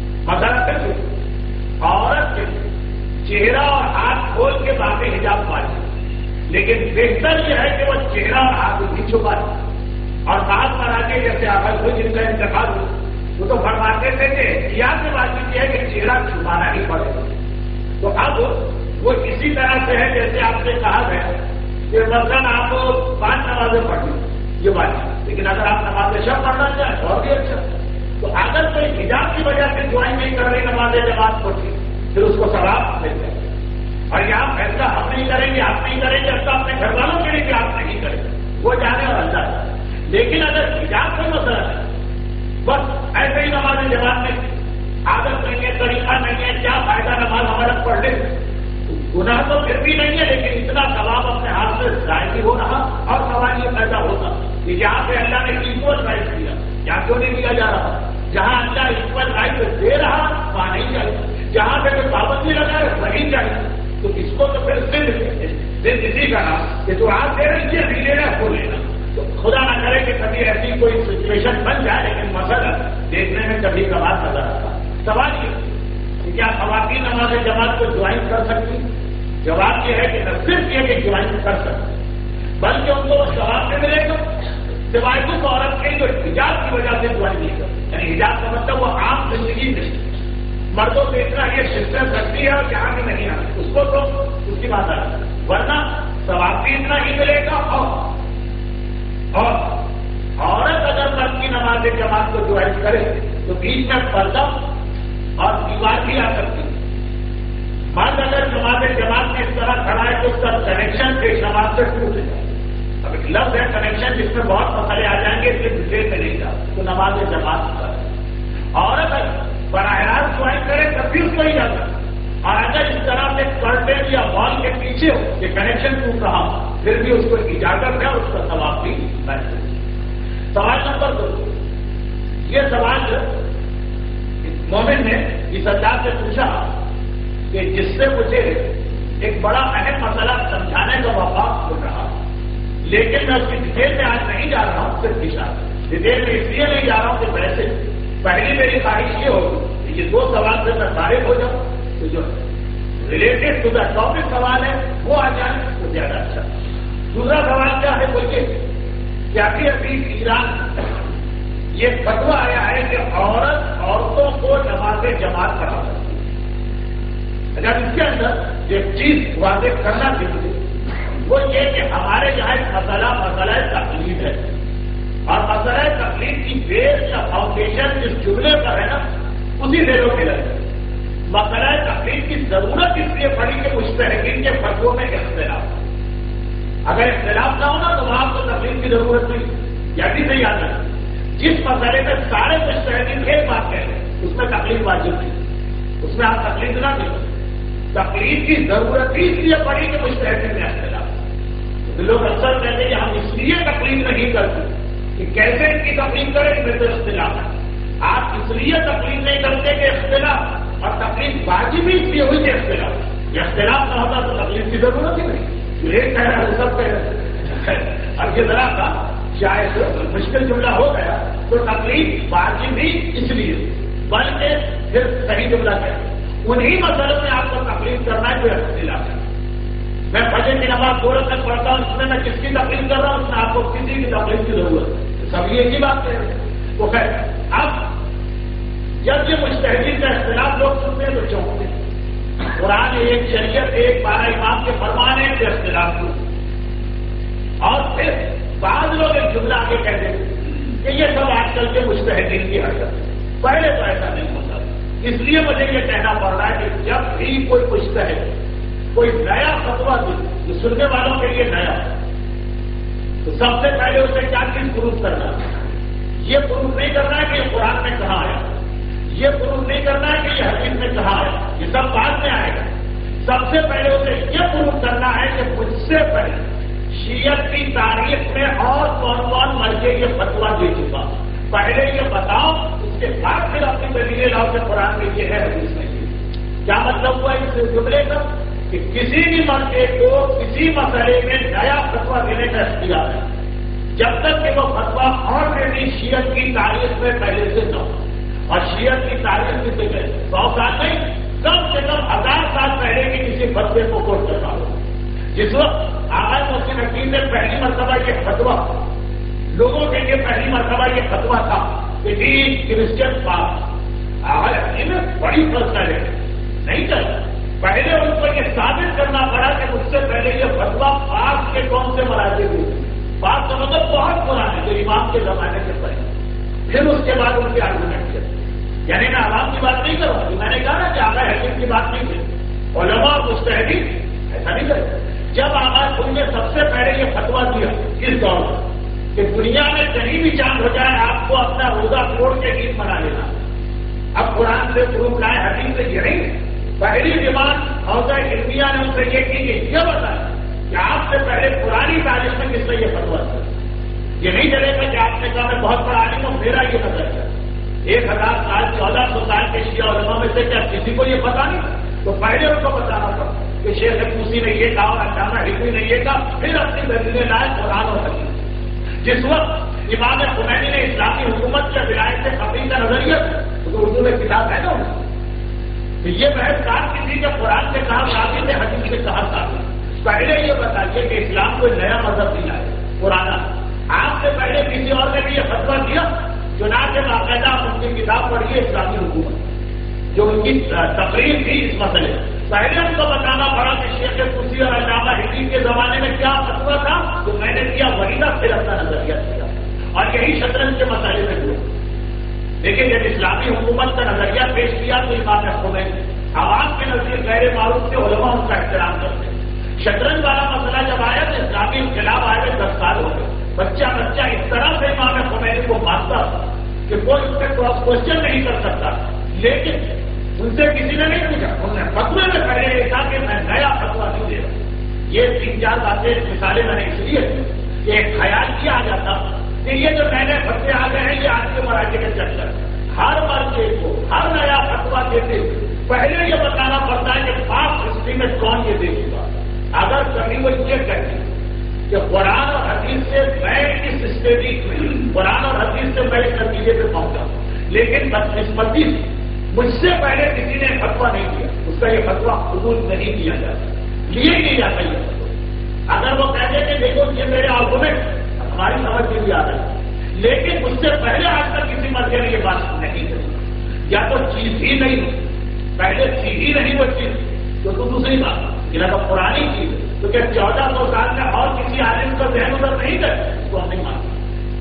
مگر عورت کے چہرہ اور ہاتھ کھول کے باقی حجاب پائے لیکن بہتر یہ ہے کہ وہ چہرہ اور ہاتھ بھی چھپا دے. اور بات پر آگے جیسے آپ کو جن کا انتخاب ہو وہ تو فرماتے تھے کہ احتیاط سے بات یہ ہے کہ چہرہ چھپانا ہی پڑے گا. تو اب وہ اسی طرح سے ہے جیسے آپ سے کہا گیا کہ مثلاً آپ 5 نمازیں پڑھ لیں یہ بات ہے لیکن اگر آپ نماز شب پڑھنا چاہیں اور بھی اچھا. تو اگر کوئی حجاب کی وجہ سے جوائن نہیں کر رہی نماز جماعت پڑھی پھر اس کو ثواب مل جائے. اور یہاں فیصلہ ہم نہیں کریں گے آپ نہیں کریں گے اب تو اپنے گھر والوں کے لیے کہ آپ نہیں کریں گے وہ جانے اور اللہ جانے. لیکن اگر حجاب کا مسئلہ ہے بس ایسے ہی نماز جماعت میں عادت نہیں ہے طریقہ نہیں ہے کیا فائدہ نماز ہمارا پڑھ لے. گناہ تو پھر بھی نہیں ہے لیکن اتنا ثواب اپنے ہاتھ سے ضائع بھی ہو رہا اور سوال یہ پیدا ہوتا کہ جہاں پہ اللہ نے ایکول رائٹ دیا یہاں کیوں نہیں دیا جا رہا. جہاں اللہ ایکول رائٹ دے رہا وہاں نہیں چاہیے. جہاں پہ کوئی پابندی لگا ہے وہیں چاہیے. تو اس کو تو پھر صرف اسی کا نام کہ جو آپ دے رہے یہ نہیں لینا وہ لینا. تو خدا نہ کرے کہ کبھی ایسی کوئی سچویشن بن جائے لیکن مسئلہ دیکھنے میں کبھی کبھار نظر آتا. سوال یہ کہ کیا خواتین نماز جماعت کو جوائن کر سکتی؟ جواب یہ ہے کہ نہ صرف یہ کہ جوائن کر سکتے بلکہ ان کو ثواب بھی ملے گا سوائے اس عورت کے جو حجاب کی وجہ سے جوائن نہیں کرتی. یعنی حجاب کا مطلب وہ عام زندگی میں مردوں سے اتنا یہ شدت رکھتی ہے اور جہاں بھی نہیں آتی اس کو تو اس کی بات آ ورنہ ثواب بھی اتنا ہی ملے گا. اور عورت اگر مرد کی نماز جماعت کو جوائن کرے تو بیچ میں پردہ اور دیوار بھی آ سکتی ہے. مرد اگر نماز جماعت میں اس طرح کھڑا ہے تو اس کا کنیکشن ایک نماز سے ٹوٹ جائے. اب ایک لفظ ہے کنیکشن جس میں بہت مسئلے آ جائیں گے اس کے ڈیٹیل میں نہیں جا تو نماز جماعت کا عورت اگر براہ راست جوائن کرے تب بھی اس کو ہی جاتا. اور اگر اس طرح سے کرٹن یا وال کے پیچھے ہو کہ کنیکشن ٹوٹ رہا پھر بھی اس کو اجازت ہے اس کا ثواب بھی محسوس. سوال نمبر 2 یہ سوال مومن نے اس انداز سے پوچھا کہ جس سے مجھے ایک بڑا اہم مسئلہ سمجھانے کا موقع مل رہا لیکن میں اس کی ڈیٹیل میں آج نہیں جا رہا ہوں. صرف اشارہ ڈیٹیل میں اس لیے نہیں جا رہا ہوں کہ ویسے پہلی میری خواہش یہ ہوگی کہ یہ 2 سوال سے میں فارغ ہو جاؤں تو جو ریلیٹڈ ٹو دا ٹاپک سوال ہے وہ آ جائے تو زیادہ اچھا. دوسرا سوال کیا ہے بولے کیا کہ ابھی ایران یہ فتویٰ آیا ہے کہ عورتوں کو نماز جماعت کرا سکتی ہے. اگر اس کے اندر ایک چیز واضح کرنا چاہیے وہ یہ کہ ہمارے یہاں ایک مسئلہ تقلید ہے اور مسئلہ تقلید کی بیس یا فاؤنڈیشن جس جملے پر ہے نا اسی سے لوگ مل رہے. مسئلہ تقلید کی ضرورت اس لیے پڑی کہ مجتہدین کے فتووں میں اختلاف. اگر اختلاف نہ ہونا تو وہاں کو تقلید کی ضرورت نہیں. یا بھی نہیں آتا جس مسئلے میں سارے مجتہدین ایک بات کہہ رہے ہیں اس میں تقلید واجب نہیں اس میں آپ تقلید نہ دیں. تقلید کی ضرورت ہی اس لیے پڑی کہ مجتہدین میں اختلاف. لوگ اکثر کہتے ہیں ہم اس لیے تقلید نہیں کرتے کہ کیسے ان کی تقلید کریں ان میں تو اختلاف ہے. آپ اس لیے تقلید نہیں کرتے کہ اختلاف، اور تقلید واجب ہی اس لیے ہوئی کہ اختلاف نہ ہوتا تو تقلید کی ضرورت ہی نہیں. ایک کہہ رہا ہے سب کہہ رہے ہیں. اب یہ ذرا کا شاید مشکل جملہ ہو گیا تو تقلید واجب ہی اس لیے، بلکہ پھر صحیح جملہ کہتے انہی مسئلوں میں آپ کو تقلید کرنا ہے جو اختلاف ہے. میں فجر کی نماز 2 رکعت پڑھتا ہوں، اس میں میں کس کی تقلید کر رہا ہوں؟ اس میں آپ کو کسی کی تقلید کی ضرورت ہے. سب ایک ہی بات کہہ رہے ہیں. تو خیر اب جب یہ مجتہدین کا اختلاف لوگ سنتے ہیں تو چونکتے ہیں. قرآن ایک، شریعت ایک، 12 امام کے فرمان ایک، اختلاف کو. اور پھر بعض لوگ ایک جملہ آگے کہتے ہیں کہ یہ سب آج کل کے مجتہدین کی حرکت ہے. پہلے تو ایسا نہیں ہوتا. اس لیے مجھے یہ کہنا پڑ رہا ہے کہ جب بھی کوئی مجتہد کوئی نیا فتویٰ دے جو سننے والوں کے لیے نیا ہے تو سب سے پہلے اسے کیا چیز پروف کرنا ہے؟ یہ پروف نہیں کرنا ہے کہ یہ قرآن میں کہاں آیا، یہ پروف نہیں کرنا ہے کہ یہ حدیث میں کہاں آیا، یہ سب بعد میں آئے گا. سب سے پہلے اسے یہ پروف کرنا ہے کہ مجھ سے پہلے شیعت کی تاریخ میں اور کون کون مر کے یہ فتویٰ دے چکا. پہلے یہ بتاؤ، اس کے بعد پھر اپنی دلیلیں لاؤ کہ قرآن میں یہ ہے حدیث میں یہ. کیا مطلب ہوا اس جملے کا؟ کہ کسی بھی مرکے کو کسی مسئلے میں نیا فتویٰ دینے کا اختیار ہے جب تک کہ وہ فتویٰ آلریڈی شیعت کی تاریخ میں پہلے سے نہ ہو. اور شیعت کی تاریخ کتنے گئے 100 سال نہیں، کم سے کم 1000 سال پہلے کی کسی فتوے کو کوٹ کرنا ہو. جس وقت آغاز محسن حکیم نے پہلی مرتبہ یہ فتویٰ لوگوں کے لیے پہلی مرتبہ یہ فتویٰ تھا کہ کرسچن پاس، آغاز حکیم نے بڑی فیصلہ لے نہیں چلا. پہلے ان کو یہ ثابت کرنا پڑا کہ مجھ سے پہلے یہ فتویٰ پاک کے کون سے مراحل ہوئے. پاک کا مطلب بہت پرانے جو امام کے زمانے سے پہلے. پھر اس کے بعد ان کے آرگومنٹ کیا. یعنی میں عوام کی بات نہیں کروں، میں نے کہا نا کہ آغاز حکیم کی بات نہیں کی. علماء مجتہدین ایسا نہیں کرے. جب آغاز خود نے سب سے پہلے یہ فتویٰ دیا کس دور میں کہ دنیا میں کہیں بھی چاند ہو جائے آپ کو اپنا روزہ توڑ کے عید منا لینا. اب قرآن سے پروف لائے، حدیث سے یہ نہیں. پہلی ڈیمانڈ حوضہ علمیہ نے ان سے یہ کی کہ یہ بتایا کہ آپ سے پہلے پرانی تاریخ میں کس نے یہ فتویٰ دیا. یہ نہیں چلے گا کہ آپ نے کہا میں بہت بڑا عالم ہوں میرا یہ نظر ہے. 1000 سال 1400 سال کے شیعہ علماء میں سے کیا کسی کو یہ پتا نہیں؟ تو پہلے ان کو بتانا پڑا کہ شیخ طوسی نے یہ کہا اور علامہ حکمی نے یہ کہا، پھر اپنی دلیلیں لائے قرآن اور حدیث. جس وقت امام خمینی نے اسلامی حکومت کے ولایت سے خفی کا نظریہ تو اردو میں کتاب ہے نا کہ یہ بحث کام کی تھی کہ قرآن سے کہا ثابت ہے، حدیث سے کہا ثابت. پہلے یہ بتائیے کہ اسلام کو نیا مذہب دیا ہے پرانا. آپ سے پہلے کسی اور نے بھی یہ فتویٰ دیا؟ چنانچہ باقاعدہ ان کی کتاب پڑھیے اسلامی حکومت جو ان کی تقریر تھی اس مسئلے. پہلے ان کو بتانا پڑا کہ شیخ طوسی اور علامہ حکیم کے زمانے میں کیا فتویٰ تھا تو میں نے کیا وہی نہ پھر اپنا نظریہ دیا. اور یہی شطرنج کے مسئلے میں ہوا. لیکن جب اسلامی حکومت کا نظریہ پیش کیا تو امام خمینی عوام کے نزدیک غیر معروف کے علماء ان کا احترام کرتے ہیں. شطرنج والا مسئلہ جب آیا تو اسلامی انقلاب آئے ہوئے 10 سال ہو گئے. بچہ اس طرح سے امام خمینی کو مانتا کہ کوئی اس پہ کراس کوشچن نہیں کر سکتا. لیکن ان سے کسی نے نہیں پوچھا. انہوں نے فتوے میں پہلے یہ کہا کہ میں نیا فتویٰ نہیں دے رہا. یہ 3-4 باتیں مثالیں میں نے اس لیے کہ ایک خیال کیا آ جاتا کہ یہ جو نئے نئے فتوے آ گئے ہیں یہ آج کے مراحل کے چکر. ہر مرکے کو ہر نیا فتویٰ دیتے پہلے یہ بتانا پڑتا ہے کہ پاک ہسٹری میں کون یہ دے چکا. اگر کبھی وہ یہ کہتے کہ قرآن اور حدیث سے میں اس اسٹیڈی قرآن اور حدیث سے میں اس نتیجے پہ پہنچا لیکن بدقسمتی مجھ سے پہلے کسی نے فتویٰ نہیں دیا اس کا یہ فتویٰ قبول نہیں کیا جاتا، لیے ہی نہیں جاتا یہ فتویٰ. اگر وہ کہتے کہ دیکھو یہ میرے آرگومنٹ ہماری سمجھ میں بھی آ رہا ہے لیکن مجھ سے پہلے آج تک کسی مرضی نے یہ بات نہیں کری یا تو چیز ہی نہیں پہلے تھی ہی نہیں وہ چیز تو دوسری بات کہ اگر پرانی چیز تو کیا 1400 سال میں اور کسی عالم کا ذہن ادھر نہیں گئے اس کو ہم نہیں مانتے.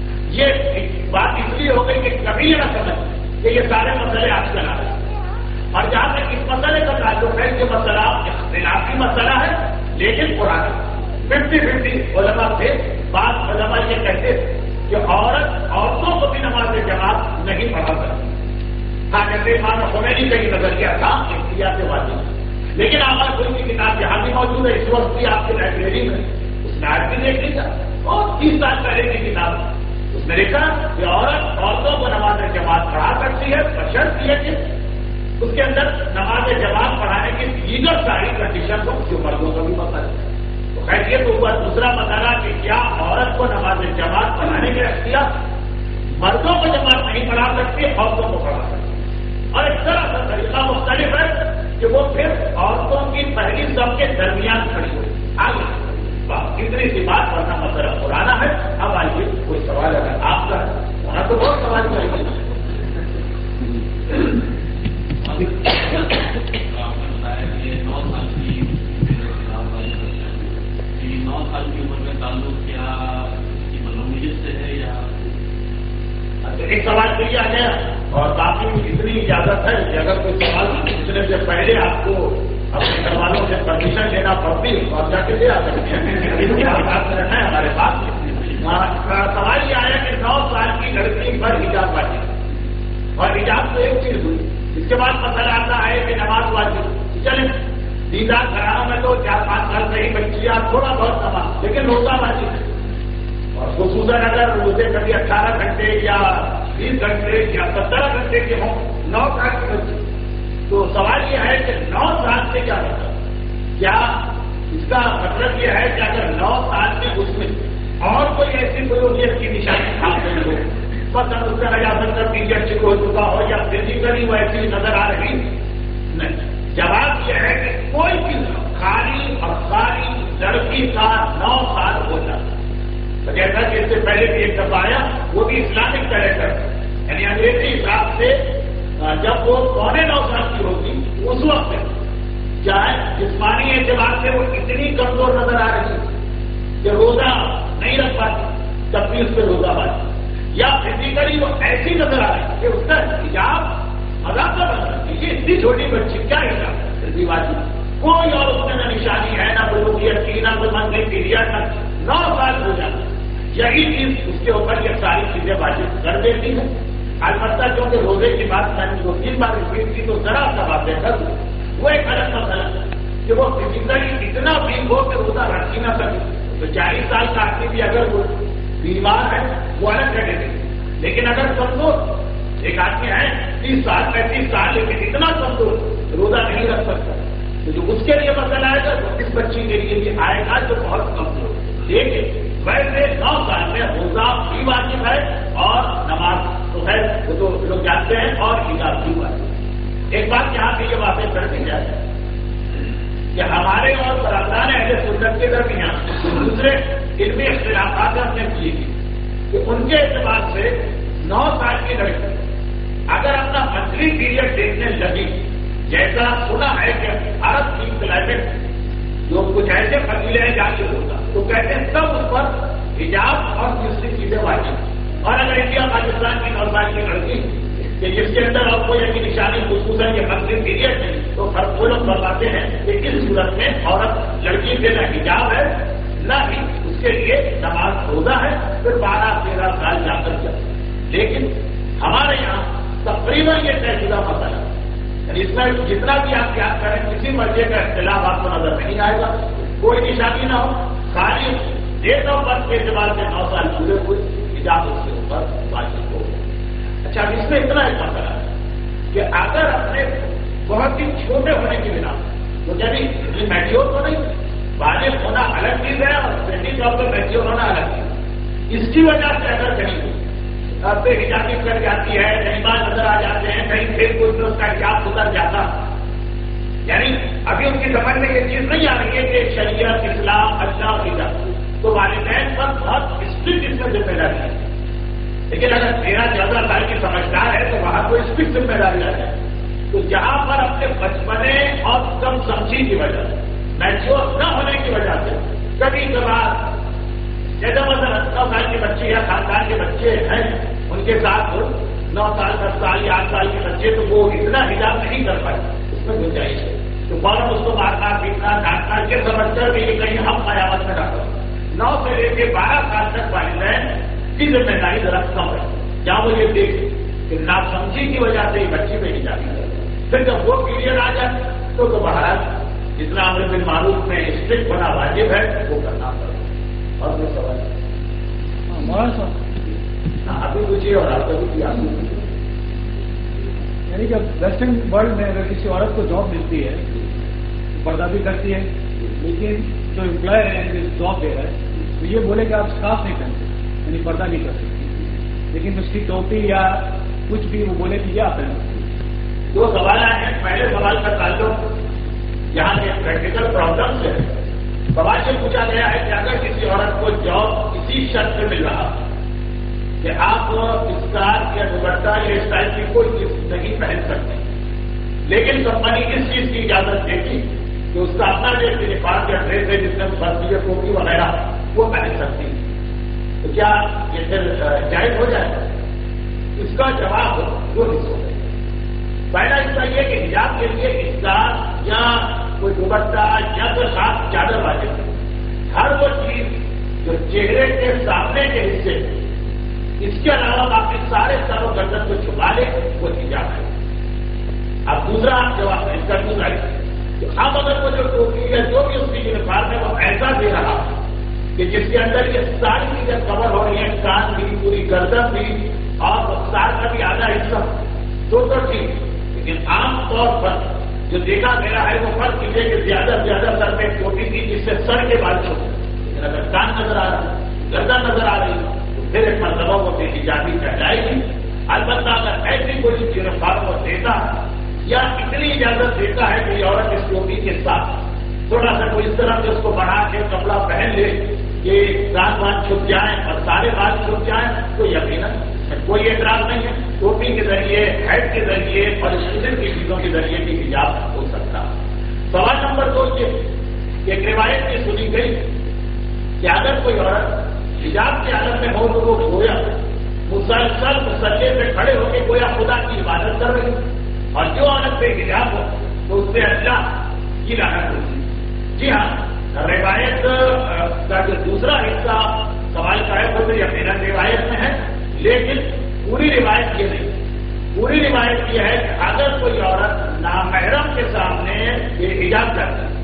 یہ بات اس لیے ہو گئی کہ کبھی یہ نہ سمجھ کہ یہ سارے مسئلے آج کل آ رہے ہیں. اور جہاں تک اس مسئلے کا تعلق ہے کہ مسئلہ اختلافی مسئلہ ہے لیکن پرانا 50-50 علماء تھے. بعض علماء یہ کہتے کہ عورتوں کو بھی نماز جماعت نہیں پڑھا سکتی. ہاں جیسے امام خمینی کا یہ نظریہ تھا اختیار سے واجب لیکن ہمارے کوئی بھی کتاب یہاں بھی موجود ہے اس وقت بھی آپ کی لائبریری میں، اس میں آج بھی دیکھ لیجیے اور 30 سال پہلے کی کتاب اس میں لکھا کہ عورتوں کو نماز جماعت پڑھا سکتی ہے، بشرط یہ کہ اس کے اندر نماز جماعت پڑھانے کی دیگر ساری کنڈیشن کو جو مردوں کو بھی پتہ ہے۔ تو خیر یہ تو ہوا دوسرا مسئلہ کہ کیا عورت کو نماز جماعت پڑھانے کے اختیار مردوں کو جماعت نہیں پڑھا سکتی، عورتوں کو پڑھا سکتی، اور ایک طرح کا طریقہ مختلف ہے کہ وہ پھر عورتوں کی پہلی صف کے درمیان کھڑی ہوئی آگے۔ اتنی سی بات کرنا مسئلہ پرانا ہے۔ اب آئیے کوئی سوال اگر آپ کا ہے، وہاں تو بہت سوال کریں گے۔ آپ نے بتایا کہ 9 سال کی 9 سال کی عمر کا تعلق کیا اس کی ملومیت سے ہے یا ایک سوال تو یہ آ گیا اور باقی اتنی اجازت ہے کہ اگر کوئی سوال پوچھنے سے پہلے آپ کو اپنے گھر والوں سے پرمیشن لینا پڑتی اور جا کے دے آ سکتے ہیں ہمارے پاس۔ سوال یہ آیا کہ 9 سال کی لڑکی پر حجاب واجب، اور حجاب تو ایک چیز ہوئی، اس کے بعد مسئلہ آتا ہے کہ نماز واجب۔ چلیں دیدار گھرانوں میں تو 4-5 سال سے ہی بچیاں تھوڑا بہت نماز، لیکن روزہ واجب ہے، اور خصوصاً اگر روزے کبھی 18 گھنٹے یا 20 گھنٹے یا 17 گھنٹے کے ہوں 9 سال کے بچے، تو سوال یہ ہے کہ 9 سال سے کیا ہوتا ہے؟ کیا اس کا مطلب یہ ہے کہ اگر 9 سال میں اس میں اور کوئی ایسی قبولیت کی نشانی حاصل ہو، پسند اس کا نجاست کا پیچھے شروع ہو چکا ہو یا فزیکلی وہ ایسی نظر آ رہی نہیں؟ جواب یہ ہے کہ کوئی بھی خالی اور خالی لڑکی کا 9 سال ہو جاتا ہے۔ جیسا کہ اس سے پہلے بھی ایک دفعہ آیا، وہ بھی اسلامک کیریکٹر، یعنی انگریزی حساب سے جب وہ 9.25 سال کی ہوگی اس وقت چاہے جسمانی اعتبار سے وہ اتنی کمزور نظر آ رہی ہے کہ روزہ نہیں رکھ پاتی، تب بھی اس پہ روزہ باندھی، یا فزیکلی وہ ایسی نظر آ رہی ہے کہ اس کا حجاب عذاب کا بن رہی ہے۔ اتنی چھوٹی بچی کیا حجاب واجب، کوئی اور اس میں نہ نشانی ہے، نہ بلوغیت کی، نہ کوئی منزل پیریڈ، نہ 9 سال ہو جاتا، یہی چیز اس کے اوپر یہ ساری چیزیں واجب کر دیتی ہیں۔ البتہ کیونکہ روزے کی بات میں نے 2-3 بار ریپیٹ کی تو ذرا سا باتیں کر دوں، وہ ایک الگ مسئلہ کہ وہ فزیکلی اتنا ویک ہو کہ روزہ رکھ ہی نہ سکے، تو 40 سال کا آدمی بھی اگر وہ بیمار ہے وہ الگ جگہ دے، لیکن اگر کمزور ایک آدمی ہے 30 سال 35 سال لیکن اتنا کمزور روزہ نہیں رکھ سکتا، تو جو اس کے لیے مسئلہ آئے گا وہ اس بچی کے لیے بھی آئے گا جو بہت کمزور ہے۔ لیکن ویسے 9 سال میں روزہ بھی واجب ہے اور نماز تو ہے وہ تو لوگ جانتے ہیں، اور حجاب بھی واجب۔ ایک بات یہاں پہ یہ واضح کر دی جائے کہ ہمارے اور برادران اہل سنت کے درمیان دوسرے علمی اختلافات ہم نے کیے کہ ان کے اعتبار سے 9 سال کی لڑکی اگر اپنا منتھلی پیریڈ دیکھنے لگی، جیسا سنا ہے کہ عرب کی کلائمیٹ جو کچھ ایسے فضیلے ہیں جا کے ہوتا، تو کہتے ہیں تب اس پر حجاب اور دوسری چیزیں واجب۔ اور اگر انڈیا پاکستان کی 9 سال کی لڑکی کہ جس کے اندر اور کوئی ایسی نشانی خصوصاً یہ منتھلی پیریڈ نہیں، تو ہر وہ لوگ بتاتے ہیں کہ اس صورت میں عورت لڑکی کے نہ حجاب ہے نہ ہی اس کے لیے نماز روزہ ہے، پھر 12-13 سال جا کر جائے۔ لیکن ہمارے یہاں تقریباً یہ طے شدہ مسئلہ ہے، یعنی اس میں جتنا بھی آپ یاد کریں کسی مرضی کا اختلاف آپ کو نظر نہیں آئے گا، کوئی نشانی نہ ہو، خالی ڈیٹ آف برتھ کے اعتبار سے 9 سال پورے ہوئے، حجاب اس کے اوپر واجب ہو۔ اچھا اس میں اتنا ایک مسئلہ ہے کہ اگر اپنے بہت ہی چھوٹے ہونے کی بنا تو جبھی میچیور تو نہیں، بالغ ہونا الگ چیز ہے اور ذہنی طور پر میچیور ہونا الگ چیز، اس کی وجہ سے اگر کہیں بے حجابی کر جاتی ہے، کہیں بات نظر آ جاتے ہیں، کہیں پھر کوئی اس کا حجاب گزر جاتا، یعنی ابھی ان کی سمجھ میں یہ چیز نہیں آ رہی ہے کہ شریعت اسلام اچھا اور حجاب، تو والدین پر بہت اسٹرکٹ اس میں ذمہ داری ہے۔ لیکن اگر 13-14 سال کی سمجھدار ہے تو وہاں کوئی اسٹرکٹ ذمہ داری آ جائے، تو جہاں پر اپنے بچپنے اور کم سمجھی کی وجہ سے، میچور نہ ہونے کی وجہ سے کبھی کبھار جیسا مثلا 9 سال کے بچے یا 7 سال کے بچے ہیں، ان کے ساتھ 9 سال 10 سال یا 8 سال کے بچے تو وہ اتنا حجاب نہیں کر پائے، اس میں گنجائش ہے تو فوراً اس کو مارنا پیٹنا ڈانٹنا کے سمجھ کر بھی کہیں ہم قیامت میں ڈاکٹر 9 سے لے کے 12 سال تک والدین کی ذمہ داری ذرا کم ہے، جہاں وہ یہ دیکھ کہ ناسمجھی کی وجہ سے یہ بچی میں حجاب ہے، پھر جب وہ پیریڈ آ جائے تو بہرحال جتنا امر بالمعروف میں اسٹرکٹ بنا واجب ہے وہ کرنا پڑے. اور کوئی سوال ابھی پوچھیے اور آپ کا بھی کیا یعنی کہ ویسٹرن ورلڈ میں اگر کسی عورت کو جاب ملتی ہے تو پردہ بھی کرتی ہے، لیکن جو امپلائر ہے جو جاب دے رہا ہے تو یہ بولے کہ آپ اسکارف نہیں پہنتے، یعنی پردہ نہیں کر سکتے، لیکن اس کی ٹوپی یا کچھ بھی وہ بولے کہ یہ پہن. دو سوال آئے ہیں. پہلے سوال کا تعلق یہاں کے پریکٹیکل پرابلم سے ہے. سوال سے پوچھا گیا ہے کہ اگر کسی عورت کو جاب اسی شرط پہ مل رہا کہ آپ اسکارف یا دوپٹہ یا اس ٹائپ کی کوئی چیز نہیں پہن سکتے، لیکن کمپنی اس چیز کی اجازت دے گی کہ اس کا اپنا جو یونیفارم یا ڈریس ہے جس میں فرضی یا ٹوپی وغیرہ وہ پہن سکتی ہے، تو کیا یہ پھر جائز ہو جائے گا؟ اس کا جواب دو حصوں میں. پہلا حصہ یہ کہ حجاب کے لیے اسکارف یا کوئی دوپٹہ یا کوئی خاص چادر واجب ہے. ہر وہ چیز جو چہرے کے سامنے کے حصے اس کے علاوہ باقی سارے سر و گردن کو چھپا لے وہ حجاب ہے. اب دوسرا جواب اس کا دوسرا ہے کہ اب اگر وہ جو ٹوپی یا جو بھی اس کی یونیفارم ہے وہ ایسا دے رہا کہ جس کے اندر یہ ساری چیزیں کور ہو رہی ہیں، کان بھی، پوری گردن بھی اور سار کا بھی آدھا حصہ، تو ٹھیک. لیکن عام طور پر جو دیکھا گیا ہے وہ فرض کیجیے کہ زیادہ سے زیادہ سر میں ٹوپی تھی جس سے سر کے بال چھوٹے، لیکن اگر کان نظر آ رہا ہے، گردن نظر آ رہی ہے تو پھر ایک مرتبہ وہ بے حجابی کہلائے گی. البتہ اگر ایسی کوئی یونیفارم کو دیتا یا اتنی اجازت دیتا ہے کہ یہ عورت اس ٹوپی کے ساتھ تھوڑا سا کوئی اس طرح سے اس کو بڑھا کے کپڑا پہن لے کہ کان وان چھپ جائیں اور سارے بال چھپ جائیں تو یقیناً کوئی اعتراض نہیں ہے. ٹوپی کے ذریعے، ہیڈ کے ذریعے اور اسٹوڈنٹ کی چیزوں کے ذریعے بھی حجاب ہو سکتا. سوال نمبر 2 یہ ایک روایت میں سنی گئی کہ اگر کوئی عورت حجاب کے حالت میں ہو تو وہ گویا مسلسل مسلے پہ کھڑے ہو کے گویا خدا کی عبادت کر رہی، اور جو عورت پہ حجاب ہو تو اس سے اللہ کی رحمت ہوتی. جی ہاں، روایت کا جو دوسرا حصہ سوال کا ہے وہ تو یقیناً روایت میں ہے، لیکن پوری روایت یہ نہیں. پوری روایت یہ ہے کہ اگر کوئی عورت نامحرم کے سامنے یہ حجاب کرتی